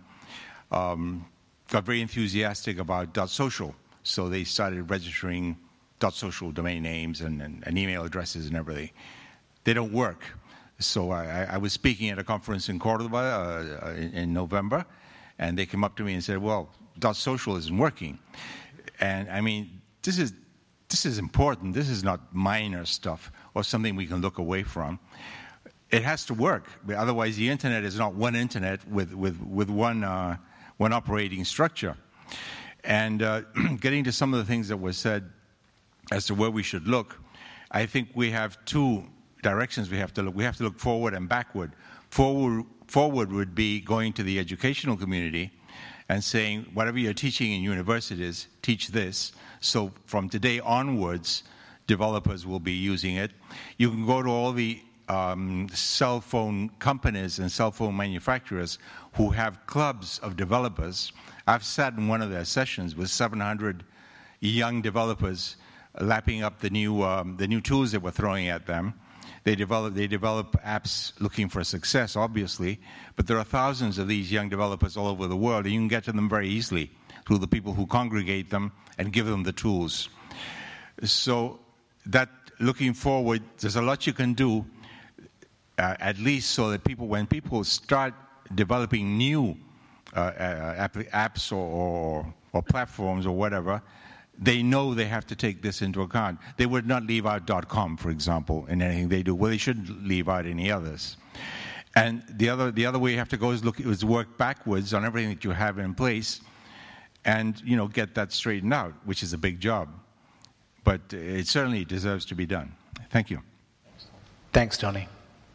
got very enthusiastic about .social, so they started registering .social domain names and email addresses and everything. They don't work. So I was speaking at a conference in Cordoba in November, and they came up to me and said, well, .social isn't working. And I mean, this is important. This is not minor stuff or something we can look away from. It has to work. Otherwise, the internet is not one internet with one operating structure. And getting to some of the things that were said as to where we should look, I think we have two directions we have to look. We have to look forward and backward. Forward would be going to the educational community and saying, whatever you're teaching in universities, teach this. So from today onwards, developers will be using it. You can go to all the cell phone companies and cell phone manufacturers who have clubs of developers. I've sat in one of their sessions with 700 young developers lapping up the new tools that we're throwing at them. They develop apps looking for success, obviously, but there are thousands of these young developers all over the world, and you can get to them very easily through the people who congregate them and give them the tools. So that looking forward, there's a lot you can do, at least so that when people start developing new apps or platforms or whatever, they know they have to take this into account. They would not leave out .com, for example, in anything they do. Well, they shouldn't leave out any others. And the other way you have to go is work backwards on everything that you have in place, and get that straightened out, which is a big job. But it certainly deserves to be done. Thank you. Thanks, Tony.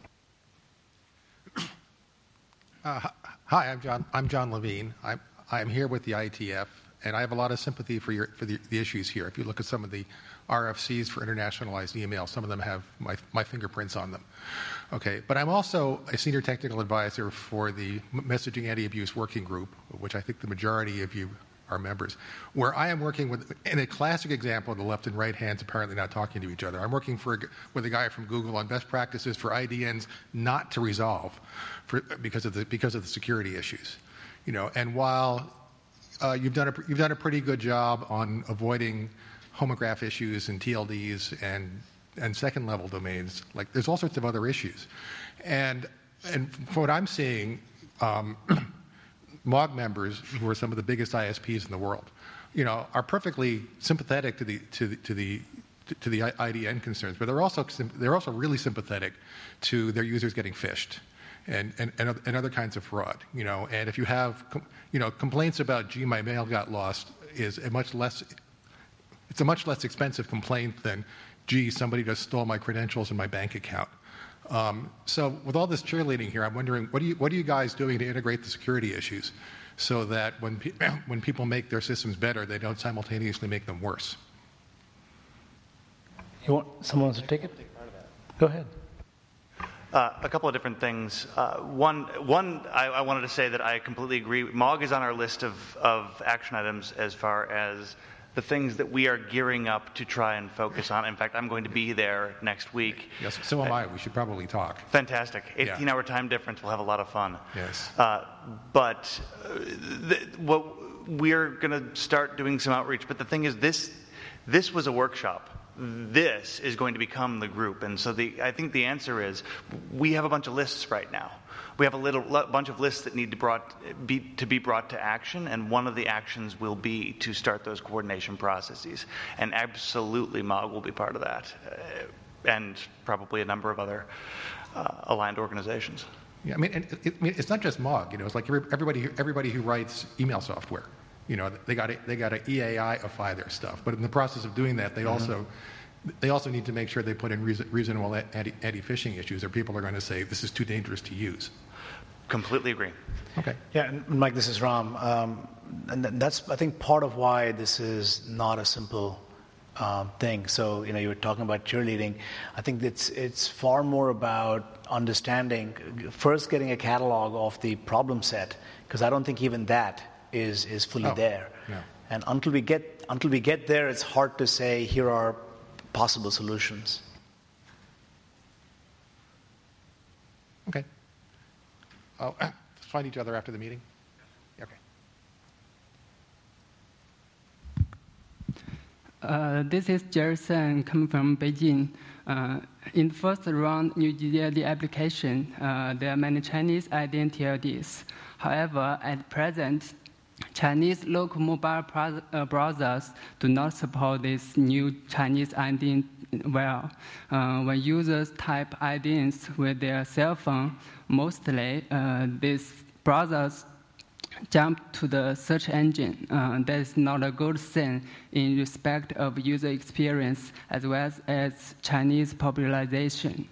Hi, I'm John Levine. I'm here with the IETF, and I have a lot of sympathy for the issues here. If you look at some of the RFCs for internationalized email, some of them have my fingerprints on them. Okay, but I'm also a senior technical advisor for the Messaging Anti-Abuse Working Group, which I think the majority of you are members, where I am working with, in a classic example, the left and right hands apparently not talking to each other. I'm working with a guy from Google on best practices for IDNs not to resolve because of the security issues. And while you've done a pretty good job on avoiding homograph issues and TLDs and second level domains, like there's all sorts of other issues. And from what I'm seeing, MOG members, who are some of the biggest ISPs in the world, are perfectly sympathetic to the IDN concerns, but they're also really sympathetic to their users getting phished and other kinds of fraud. And if you have complaints about, gee, my mail got lost, it's a much less expensive complaint than gee, somebody just stole my credentials in my bank account. So with all this cheerleading here, I'm wondering, what are you guys doing to integrate the security issues so that when people make their systems better, they don't simultaneously make them worse? Someone wants to take it? Go ahead. A couple of different things. One, I wanted to say that I completely agree. MOG is on our list of action items as far as the things that we are gearing up to try and focus on. In fact, I'm going to be there next week. Yes, so am I. We should probably talk. Fantastic. 18-hour time difference. We'll have a lot of fun. Yes. But we're going to start doing some outreach. But the thing is, this was a workshop. This is going to become the group. And so I think the answer is we have a bunch of lists right now. We have a bunch of lists that need to be brought to action, and one of the actions will be to start those coordination processes. And absolutely MOG will be part of that, and probably a number of other aligned organizations. Yeah, I mean, it's not just MOG. It's like everybody who writes email software. They got to EAI-ify their stuff, but in the process of doing that, they also need to make sure they put in reasonable anti-phishing issues, or people are going to say this is too dangerous to use. Completely agree. Okay. Yeah, and Mike, this is Ram, and that's I think part of why this is not a simple thing. So you were talking about cheerleading. I think it's far more about understanding, first getting a catalog of the problem set, because I don't think even that is fully there. No. And until we get there, it's hard to say here are possible solutions. Okay. Let's find each other after the meeting. Okay. This is Jerison coming from Beijing. In the first round, New DLD application, there are many Chinese ID TLDs. However, at present, Chinese local mobile browsers do not support this new Chinese ID well. When users type IDs with their cell phone, mostly these browsers jump to the search engine. That is not a good thing in respect of user experience as well as Chinese popularization.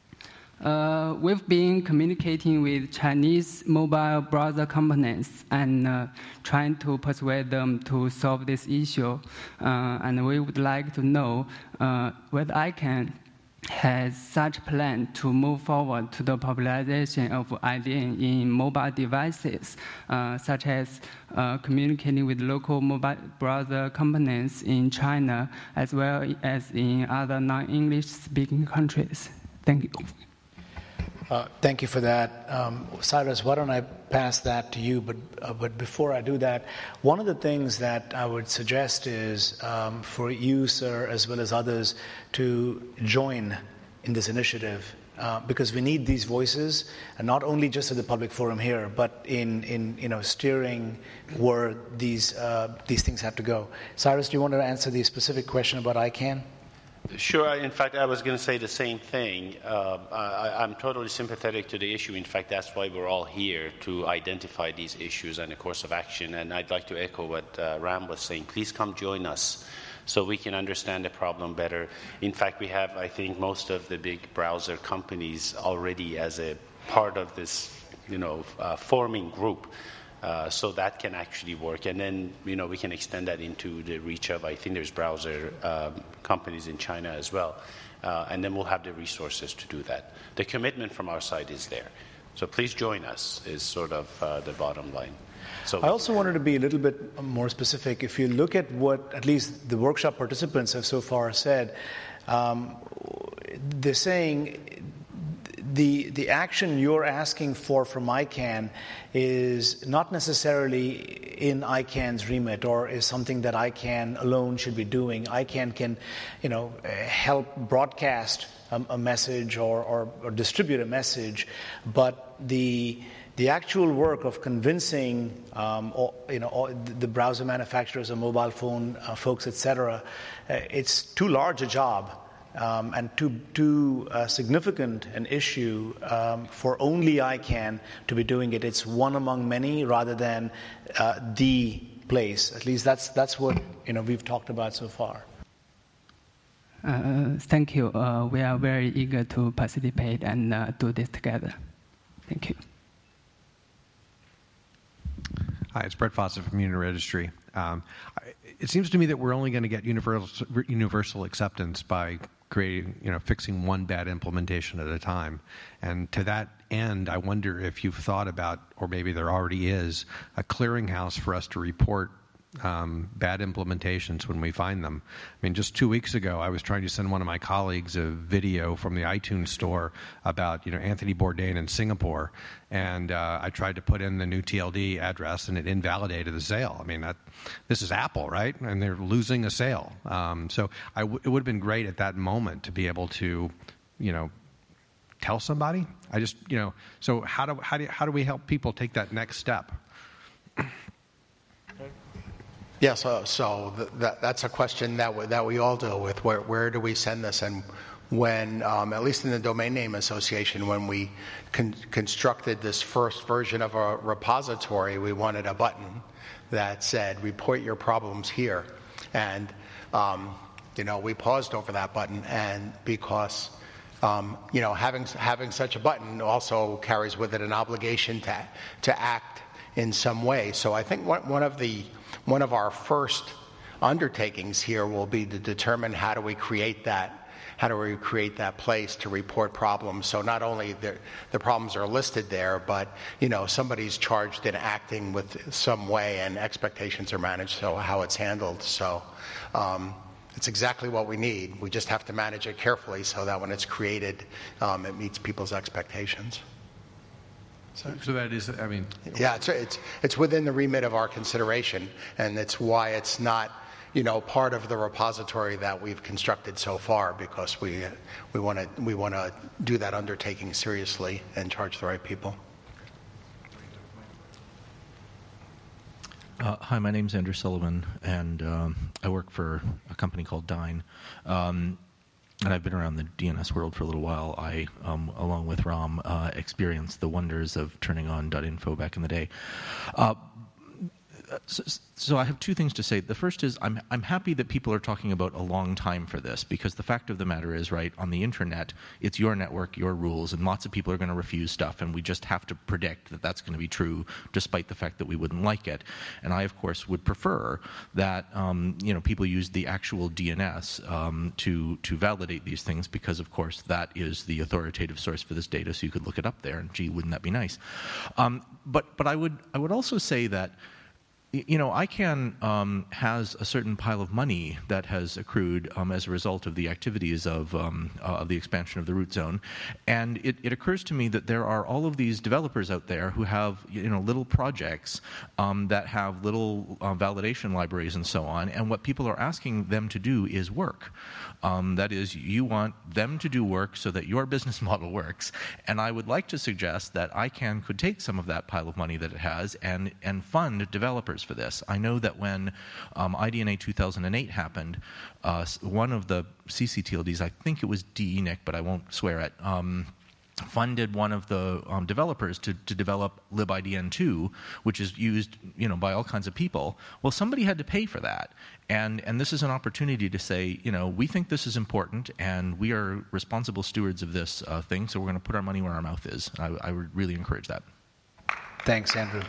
We've been communicating with Chinese mobile browser companies and trying to persuade them to solve this issue. And we would like to know whether ICANN has such a plan to move forward to the popularization of IDN in mobile devices, such as communicating with local mobile browser companies in China as well as in other non-English speaking countries. Thank you. Thank you for that. Cyrus, why don't I pass that to you? But before I do that, one of the things that I would suggest is for you, sir, as well as others, to join in this initiative because we need these voices, and not only just at the public forum here, but in steering where these things have to go. Cyrus, do you want to answer the specific question about ICANN? Sure. In fact, I was going to say the same thing. I'm totally sympathetic to the issue. In fact, that's why we're all here, to identify these issues and a course of action. And I'd like to echo what Ram was saying. Please come join us so we can understand the problem better. In fact, we have, I think, most of the big browser companies already as a part of this, forming group. So that can actually work. And then, we can extend that into the reach of, I think there's browser companies in China as well. And then we'll have the resources to do that. The commitment from our side is there. So please join us is sort of the bottom line. So I also wanted to be a little bit more specific. If you look at what at least the workshop participants have so far said, they're saying the action you're asking for from ICANN is not necessarily in ICANN's remit or is something that ICANN alone should be doing. ICANN can, help broadcast a message or distribute a message, but the actual work of convincing, the browser manufacturers or mobile phone folks, etc., it's too large a job. And too significant an issue for only ICANN to be doing it. It's one among many rather than the place. At least that's what we've talked about so far. Thank you. We are very eager to participate and do this together. Thank you. Hi, it's Brett Fawcett from Uniregistry. It seems to me that we're only going to get universal acceptance by fixing one bad implementation at a time. And to that end, I wonder if you've thought about, or maybe there already is, a clearinghouse for us to report bad implementations when we find them. I mean, just 2 weeks ago, I was trying to send one of my colleagues a video from the iTunes store about, Anthony Bourdain in Singapore, and I tried to put in the new TLD address, and it invalidated the sale. I mean, this is Apple, right? And they're losing a sale. So it would have been great at that moment to be able to, tell somebody. So how do we help people take that next step? Yeah, so that's a question that we all deal with. Where do we send this? And when, at least in the Domain Name Association, when we constructed this first version of a repository, we wanted a button that said, report your problems here. And, we paused over that button, and because, having such a button also carries with it an obligation to act in some way. So I think one of our first undertakings here will be to determine how do we create that place to report problems. So not only the problems are listed there, but somebody's charged in acting with some way, and expectations are managed, so how it's handled. So it's exactly what we need. We just have to manage it carefully so that when it's created, it meets people's expectations. So that is, yeah, it's within the remit of our consideration, and it's why it's not, part of the repository that we've constructed so far, because we want to do that undertaking seriously and charge the right people. Hi, my name's Andrew Sullivan, and I work for a company called Dyn. And I've been around the DNS world for a little while. I, along with Ram, experienced the wonders of turning on .info back in the day. So I have two things to say. The first is I'm happy that people are talking about a long time for this, because the fact of the matter is, right, on the internet, it's your network, your rules, and lots of people are going to refuse stuff, and we just have to predict that that's going to be true, despite the fact that we wouldn't like it. And I, of course, would prefer that people use the actual DNS to validate these things, because, of course, that is the authoritative source for this data, so you could look it up there, and gee, wouldn't that be nice? But I would also say that ICANN has a certain pile of money that has accrued as a result of the activities of the expansion of the root zone, and it occurs to me that there are all of these developers out there who have little projects that have little validation libraries and so on, and what people are asking them to do is work. That is, you want them to do work so that your business model works, and I would like to suggest that ICANN could take some of that pile of money that it has and fund developers for this. I know that when IDNA 2008 happened, one of the CCTLDs, I think it was DENIC, but I won't swear it, funded one of the developers to develop libIDN2, which is used by all kinds of people. Well, somebody had to pay for that. And this is an opportunity to say, we think this is important, and we are responsible stewards of this thing, so we're going to put our money where our mouth is. I would really encourage that. Thanks, Andrew.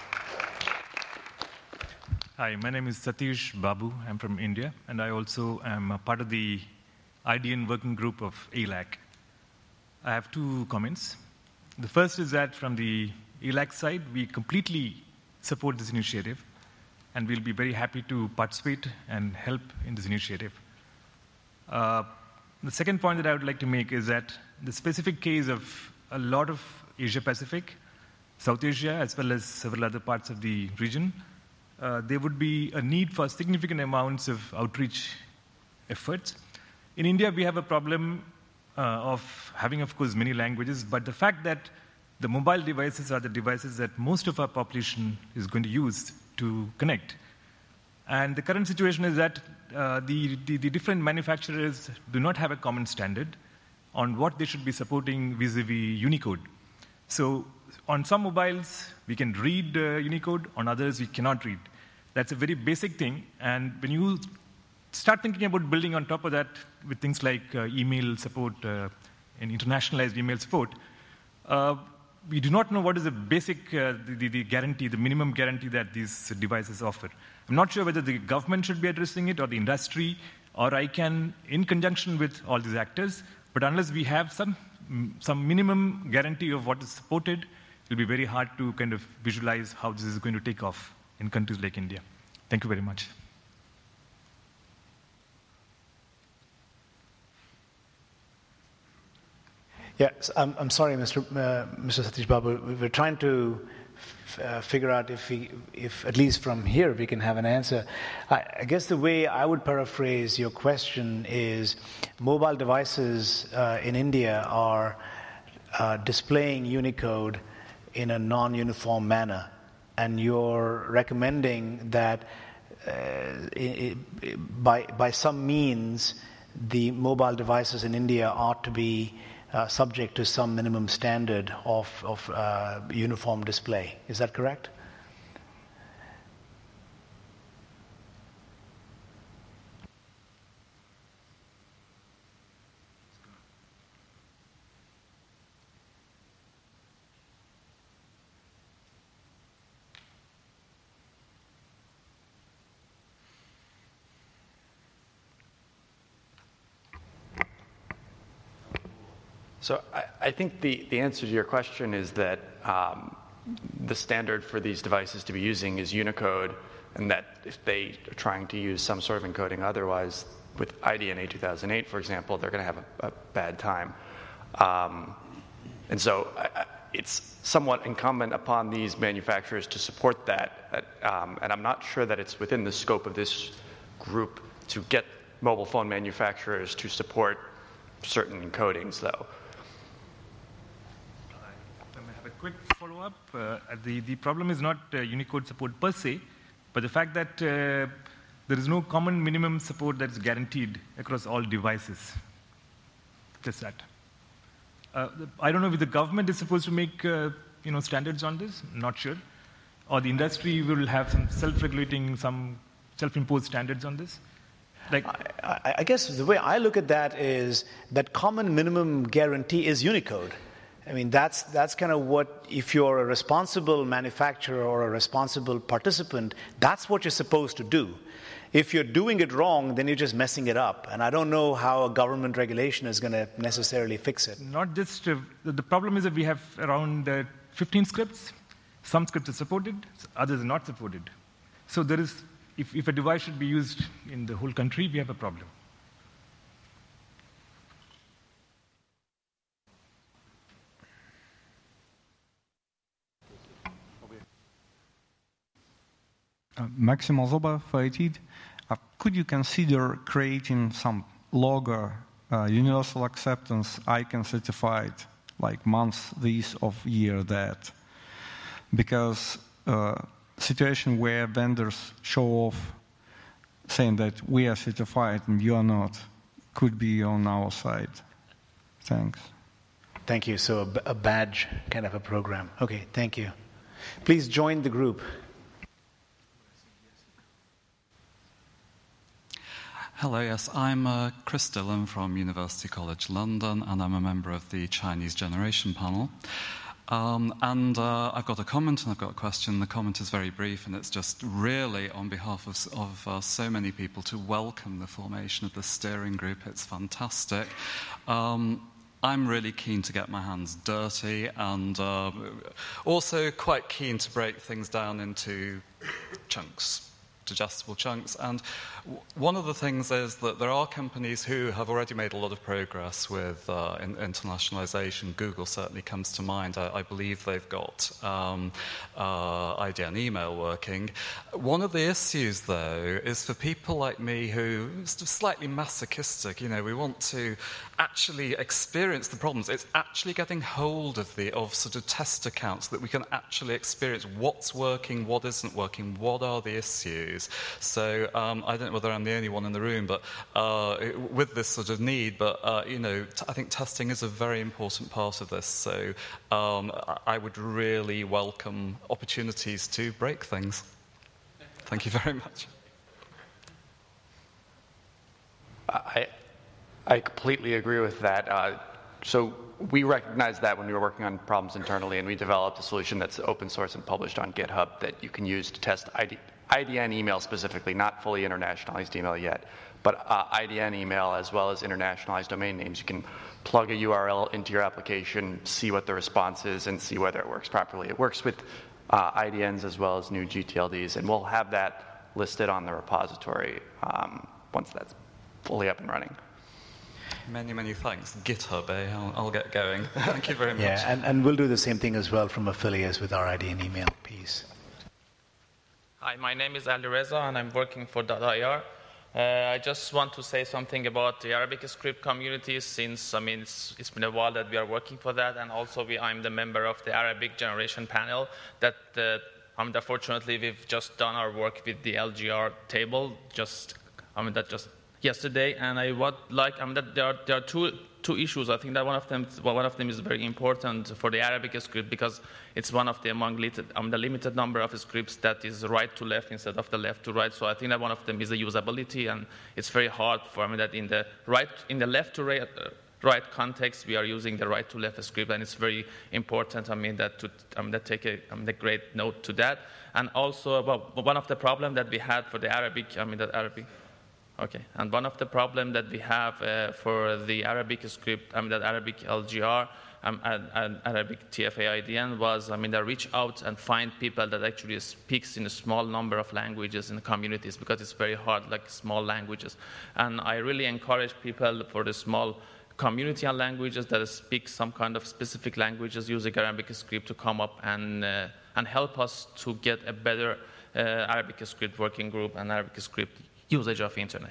Hi, my name is Satish Babu. I'm from India, and I also am a part of the IDN working group of ALAC. I have two comments. The first is that from the ALAC side, we completely support this initiative, and we'll be very happy to participate and help in this initiative. The second point that I would like to make is that the specific case of a lot of Asia-Pacific, South Asia, as well as several other parts of the region, there would be a need for significant amounts of outreach efforts. In India, we have a problem of having, of course, many languages, but the fact that the mobile devices are the devices that most of our population is going to use to connect. And the current situation is that the different manufacturers do not have a common standard on what they should be supporting vis-a-vis Unicode. So on some mobiles, we can read Unicode, on others, we cannot read. That's a very basic thing, and when you start thinking about building on top of that with things like email support and internationalized email support. We do not know what is the basic, the guarantee, the minimum guarantee that these devices offer. I'm not sure whether the government should be addressing it or the industry or ICANN in conjunction with all these actors. But unless we have some minimum guarantee of what is supported, it'll be very hard to kind of visualize how this is going to take off in countries like India. Thank you very much. Yes, I'm sorry, Mr. Satish Babu. We're trying to figure out if at least from here we can have an answer. I guess the way I would paraphrase your question is mobile devices in India are displaying Unicode in a non-uniform manner, and you're recommending that by some means the mobile devices in India ought to be subject to some minimum standard of uniform display. Is that correct? So I think the answer to your question is that the standard for these devices to be using is Unicode, and that if they are trying to use some sort of encoding otherwise, with IDNA 2008, for example, they're going to have a bad time. And so it's somewhat incumbent upon these manufacturers to support that. And I'm not sure that it's within the scope of this group to get mobile phone manufacturers to support certain encodings, though. A quick follow-up. The problem is not Unicode support per se, but the fact that there is no common minimum support that is guaranteed across all devices. Just that. I don't know if the government is supposed to make standards on this. I'm not sure. Or the industry will have some self-regulating, some self-imposed standards on this. Like, I guess the way I look at that is that common minimum guarantee is Unicode. I mean, that's kind of what, if you're a responsible manufacturer or a responsible participant, that's what you're supposed to do. If you're doing it wrong, then you're just messing it up. And I don't know how a government regulation is going to necessarily fix it. Not just, the problem is that we have around 15 scripts. Some scripts are supported, others are not supported. So there is, if a device should be used in the whole country, we have a problem. Maxim Ozoba for ITID. Could you consider creating some logo, universal acceptance, ICANN certified, like months, this, of year, that? Because situation where vendors show off saying that we are certified and you are not could be on our side. Thanks. Thank you. So a badge kind of a program. Okay, thank you. Please join the group. Hello, yes, I'm Chris Dillon from University College London, and I'm a member of the Chinese Generation Panel. I've got a comment and I've got a question. The comment is very brief, and it's just really on behalf of so many people to welcome the formation of the steering group. It's fantastic. I'm really keen to get my hands dirty, and also quite keen to break things down into chunks, digestible chunks. And one of the things is that there are companies who have already made a lot of progress with internationalization. Google certainly comes to mind. I believe they've got IDN email working. One of the issues, though, is for people like me who are slightly masochistic. We want to actually experience the problems. It's actually getting hold of sort of test accounts that we can actually experience what's working, what isn't working, what are the issues. So I don't know whether I'm the only one in the room, but with this sort of need. But I think testing is a very important part of this. So I would really welcome opportunities to break things. Thank you very much. I completely agree with that. So we recognized that when we were working on problems internally, and we developed a solution that's open source and published on GitHub that you can use to test IDN email specifically, not fully internationalized email yet, but IDN email as well as internationalized domain names. You can plug a URL into your application, see what the response is, and see whether it works properly. It works with IDNs as well as new GTLDs, and we'll have that listed on the repository once that's fully up and running. Many, many thanks. GitHub, I'll get going. Thank you very much. Yeah, and we'll do the same thing as well from affiliates with our IDN email piece. Hi, my name is Ali Reza, and I'm working for .ir. I just want to say something about the Arabic script community, since it's been a while that we are working for that, and also I'm the member of the Arabic Generation Panel. Unfortunately, we've just done our work with the LGR table just yesterday, and there are two issues. I think that one of them is very important for the Arabic script because it's one of the among the limited number of scripts that is right to left instead of the left to right. So I think that one of them is the usability, and it's very hard for that in the left to right context we are using the right to left script, and it's very important. That take a great note to that, and also about one of the problem that we had for the Arabic. Okay, and one of the problems that we have for the Arabic script, that Arabic LGR and Arabic TFA IDN was, they reach out and find people that actually speaks in a small number of languages in the communities, because it's very hard, like small languages. And I really encourage people for the small community and languages that speak some kind of specific languages using Arabic script to come up and help us to get a better Arabic script working group and Arabic script usage of internet.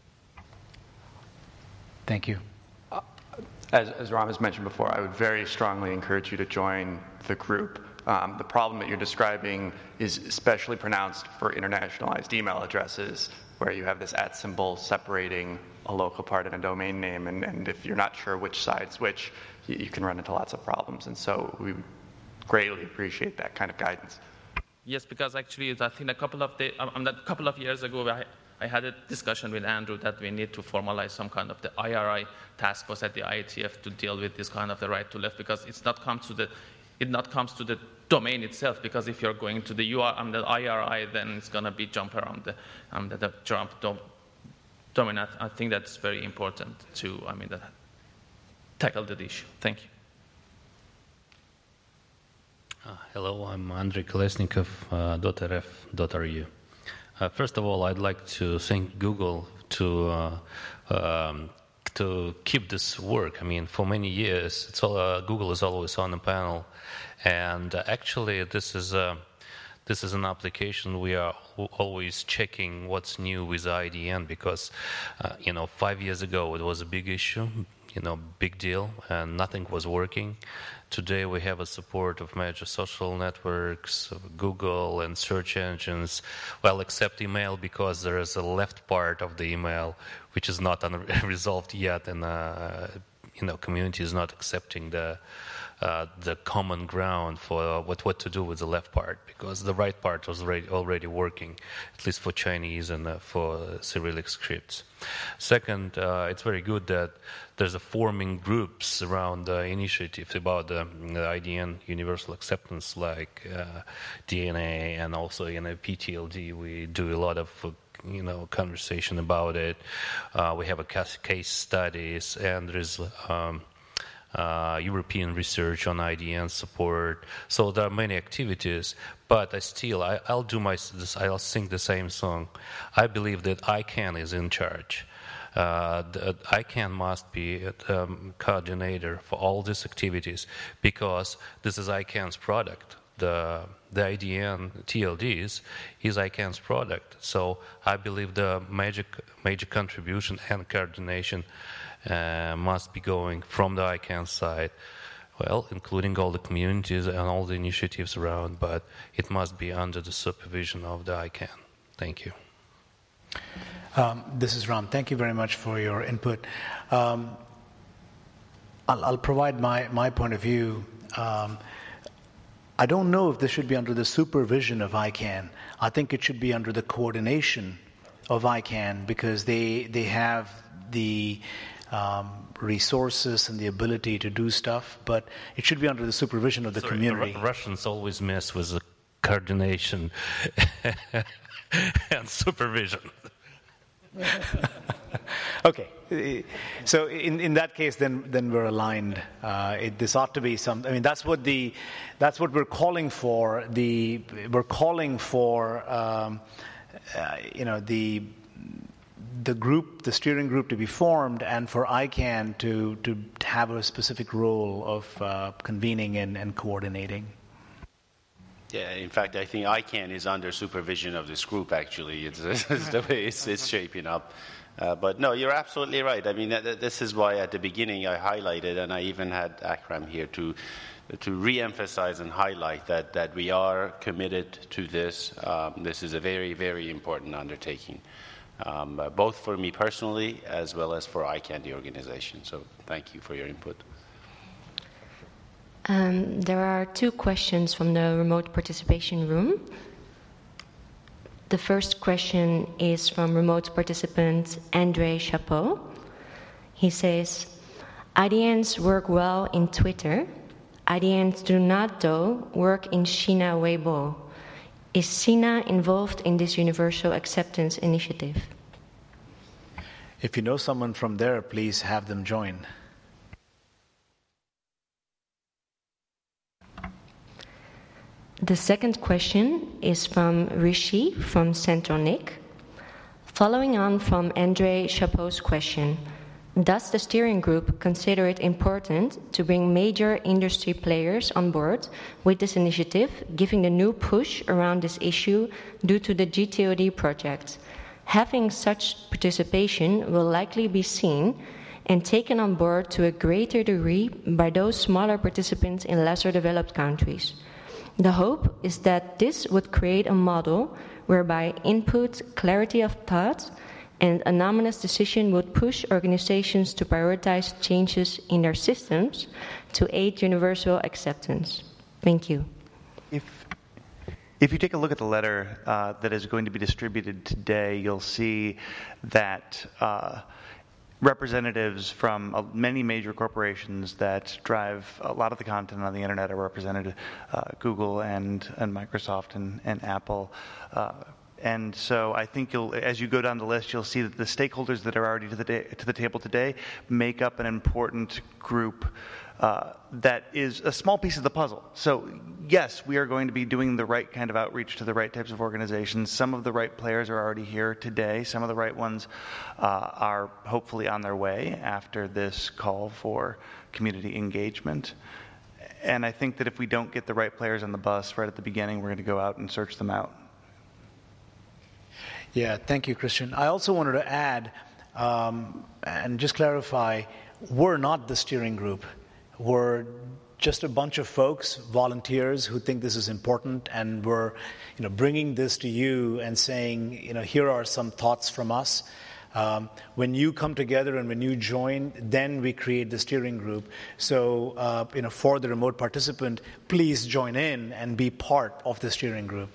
Thank you. As Ram has mentioned before, I would very strongly encourage you to join the group. The problem that you're describing is especially pronounced for internationalized email addresses, where you have this @ symbol separating a local part in a domain name, and if you're not sure which side's which, you can run into lots of problems. And so we greatly appreciate that kind of guidance. Yes, because actually, I think a couple of years ago, I had a discussion with Andrew that we need to formalize some kind of the IRI task force at the IETF to deal with this kind of the right to left, because it not comes to the domain itself. Because if you're going to the the IRI, then it's going to be jump around the domain. I think that's very important to tackle that issue. Thank you. Hello, I'm Andrei Kolesnikov, .rf.ru. First of all, I'd like to thank Google to keep this work. For many years, Google is always on the panel, and actually, this is an application we are always checking what's new with IDN, because 5 years ago it was a big issue, big deal, and nothing was working. Today we have a support of major social networks, of Google and search engines, except email, because there is a left part of the email which is not resolved yet, and community is not accepting the common ground for what to do with the left part, because the right part was already working, at least for Chinese and for Cyrillic scripts. Second, it's very good that there's a forming groups around the initiatives about the IDN universal acceptance, like DNA, and also PTLD. We do a lot of conversation about it. We have case studies, and there's European research on IDN support. So there are many activities, but I'll sing the same song. I believe that ICANN is in charge. ICANN must be a coordinator for all these activities, because this is ICANN's product. The IDN TLDs is ICANN's product. So I believe the major contribution and coordination must be going from the ICANN side, including all the communities and all the initiatives around, but it must be under the supervision of the ICANN. Thank you. This is Ram. Thank you very much for your input. I'll provide my point of view. I don't know if this should be under the supervision of ICANN. I think it should be under the coordination of ICANN, because they have the resources and the ability to do stuff, but it should be under the supervision of the community. The Russians always mess with the coordination and supervision. Okay, so in that case, then we're aligned. This ought to be some. I mean, that's what we're calling for. We're calling for the group, the steering group, to be formed, and for ICANN to have a specific role of convening and coordinating. Yeah, in fact, I think ICANN is under supervision of this group, actually. It's the way it's shaping up. But no, you're absolutely right. I mean, this is why at the beginning I highlighted, and I even had Akram here to re-emphasize and highlight that we are committed to this. This is a very, very important undertaking, both for me personally as well as for ICANN, the organization. So thank you for your input. There are 2 questions from the remote participation room. The first question is from remote participant Andre Chapeau. He says, IDNs work well in Twitter. IDNs do not, though, work in Sina Weibo. Is Sina involved in this universal acceptance initiative? If you know someone from there, please have them join. The second question is from Rishi from Centronic. Following on from Andre Chapeau's question, does the steering group consider it important to bring major industry players on board with this initiative, giving the new push around this issue due to the GTOD project? Having such participation will likely be seen and taken on board to a greater degree by those smaller participants in lesser developed countries. The hope is that this would create a model whereby input, clarity of thought, and anonymous decision would push organizations to prioritize changes in their systems to aid universal acceptance. Thank you. If you take a look at the letter that is going to be distributed today, you'll see that representatives from many major corporations that drive a lot of the content on the internet are represented, Google and Microsoft and Apple. And so I think as you go down the list, you'll see that the stakeholders that are already to the table today make up an important group that is a small piece of the puzzle. So yes, we are going to be doing the right kind of outreach to the right types of organizations. Some of the right players are already here today. Some of the right ones are hopefully on their way after this call for community engagement. And I think that if we don't get the right players on the bus right at the beginning, we're going to go out and search them out. Yeah, thank you, Christian. I also wanted to add and just clarify, we're not the steering group. We're just a bunch of folks, volunteers, who think this is important, and we're, bringing this to you and saying, here are some thoughts from us. When you come together and when you join, then we create the steering group. So, for the remote participant, please join in and be part of the steering group.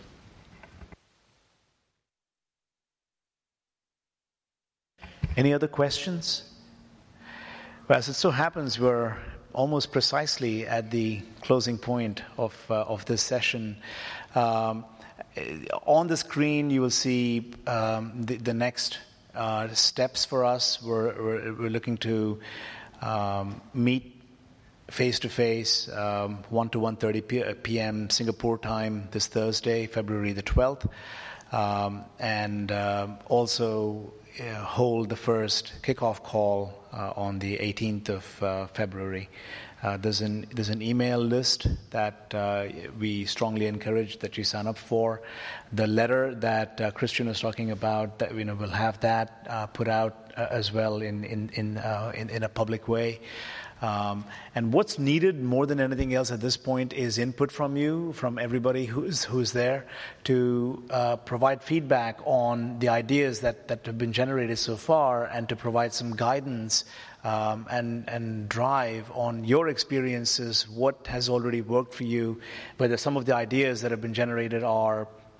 Any other questions? Well, as it so happens, we're almost precisely at the closing point of this session. On the screen, you will see the next steps for us. We're looking to meet face-to-face, 1 to 1:30 p.m. Singapore time this Thursday, February the 12th, and also hold the first kickoff call on the 18th of February. There's an email list that we strongly encourage that you sign up for. The letter that Christian was talking about, that we'll have that put out as well in a public way. And what's needed more than anything else at this point is input from you, from everybody who's there, to provide feedback on the ideas that have been generated so far, and to provide some guidance and drive on your experiences, what has already worked for you, whether some of the ideas that have been generated are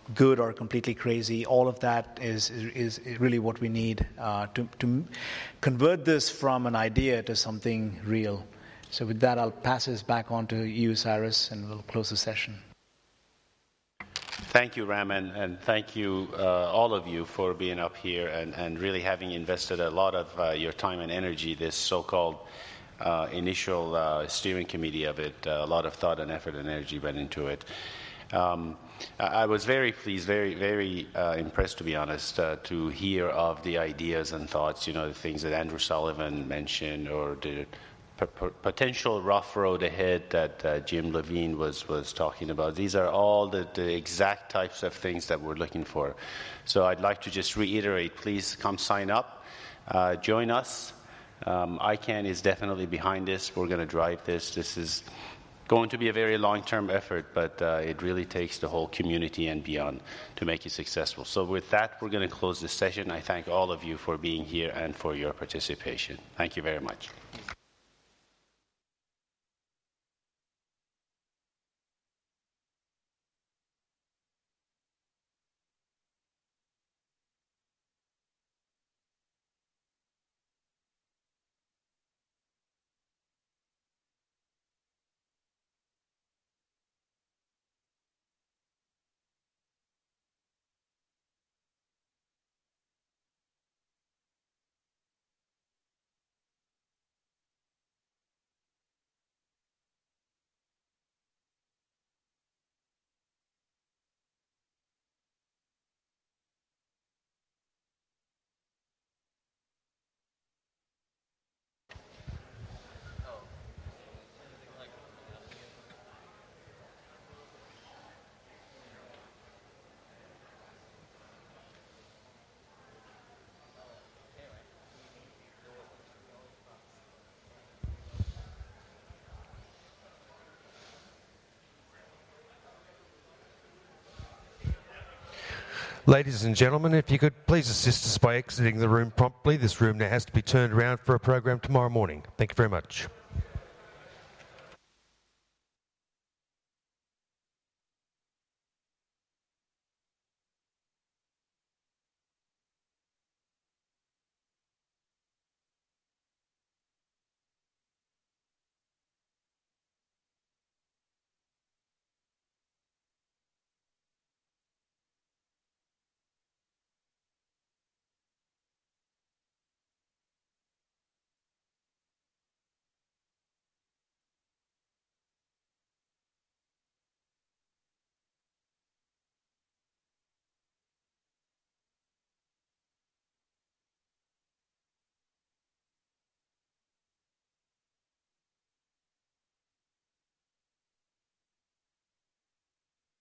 good or completely crazy. All of that is really what we need to convert this from an idea to something real. So with that, I'll pass this back on to you, Cyrus, and we'll close the session. Thank you, Raman, and thank you, all of you, for being up here and really having invested a lot of your time and energy, this so-called initial steering committee of it. A lot of thought and effort and energy went into it. I was very pleased, very impressed, to be honest, to hear of the ideas and thoughts, the things that Andrew Sullivan mentioned, or the potential rough road ahead that Jim Levine was talking about. These are all the exact types of things that we're looking for. So I'd like to just reiterate, please come sign up, join us. ICANN is definitely behind this. We're going to drive this. This is going to be a very long-term effort, but it really takes the whole community and beyond to make it successful. So with that, we're going to close this session. I thank all of you for being here and for your participation. Thank you very much. Ladies and gentlemen, if you could please assist us by exiting the room promptly. This room now has to be turned around for a program tomorrow morning. Thank you very much.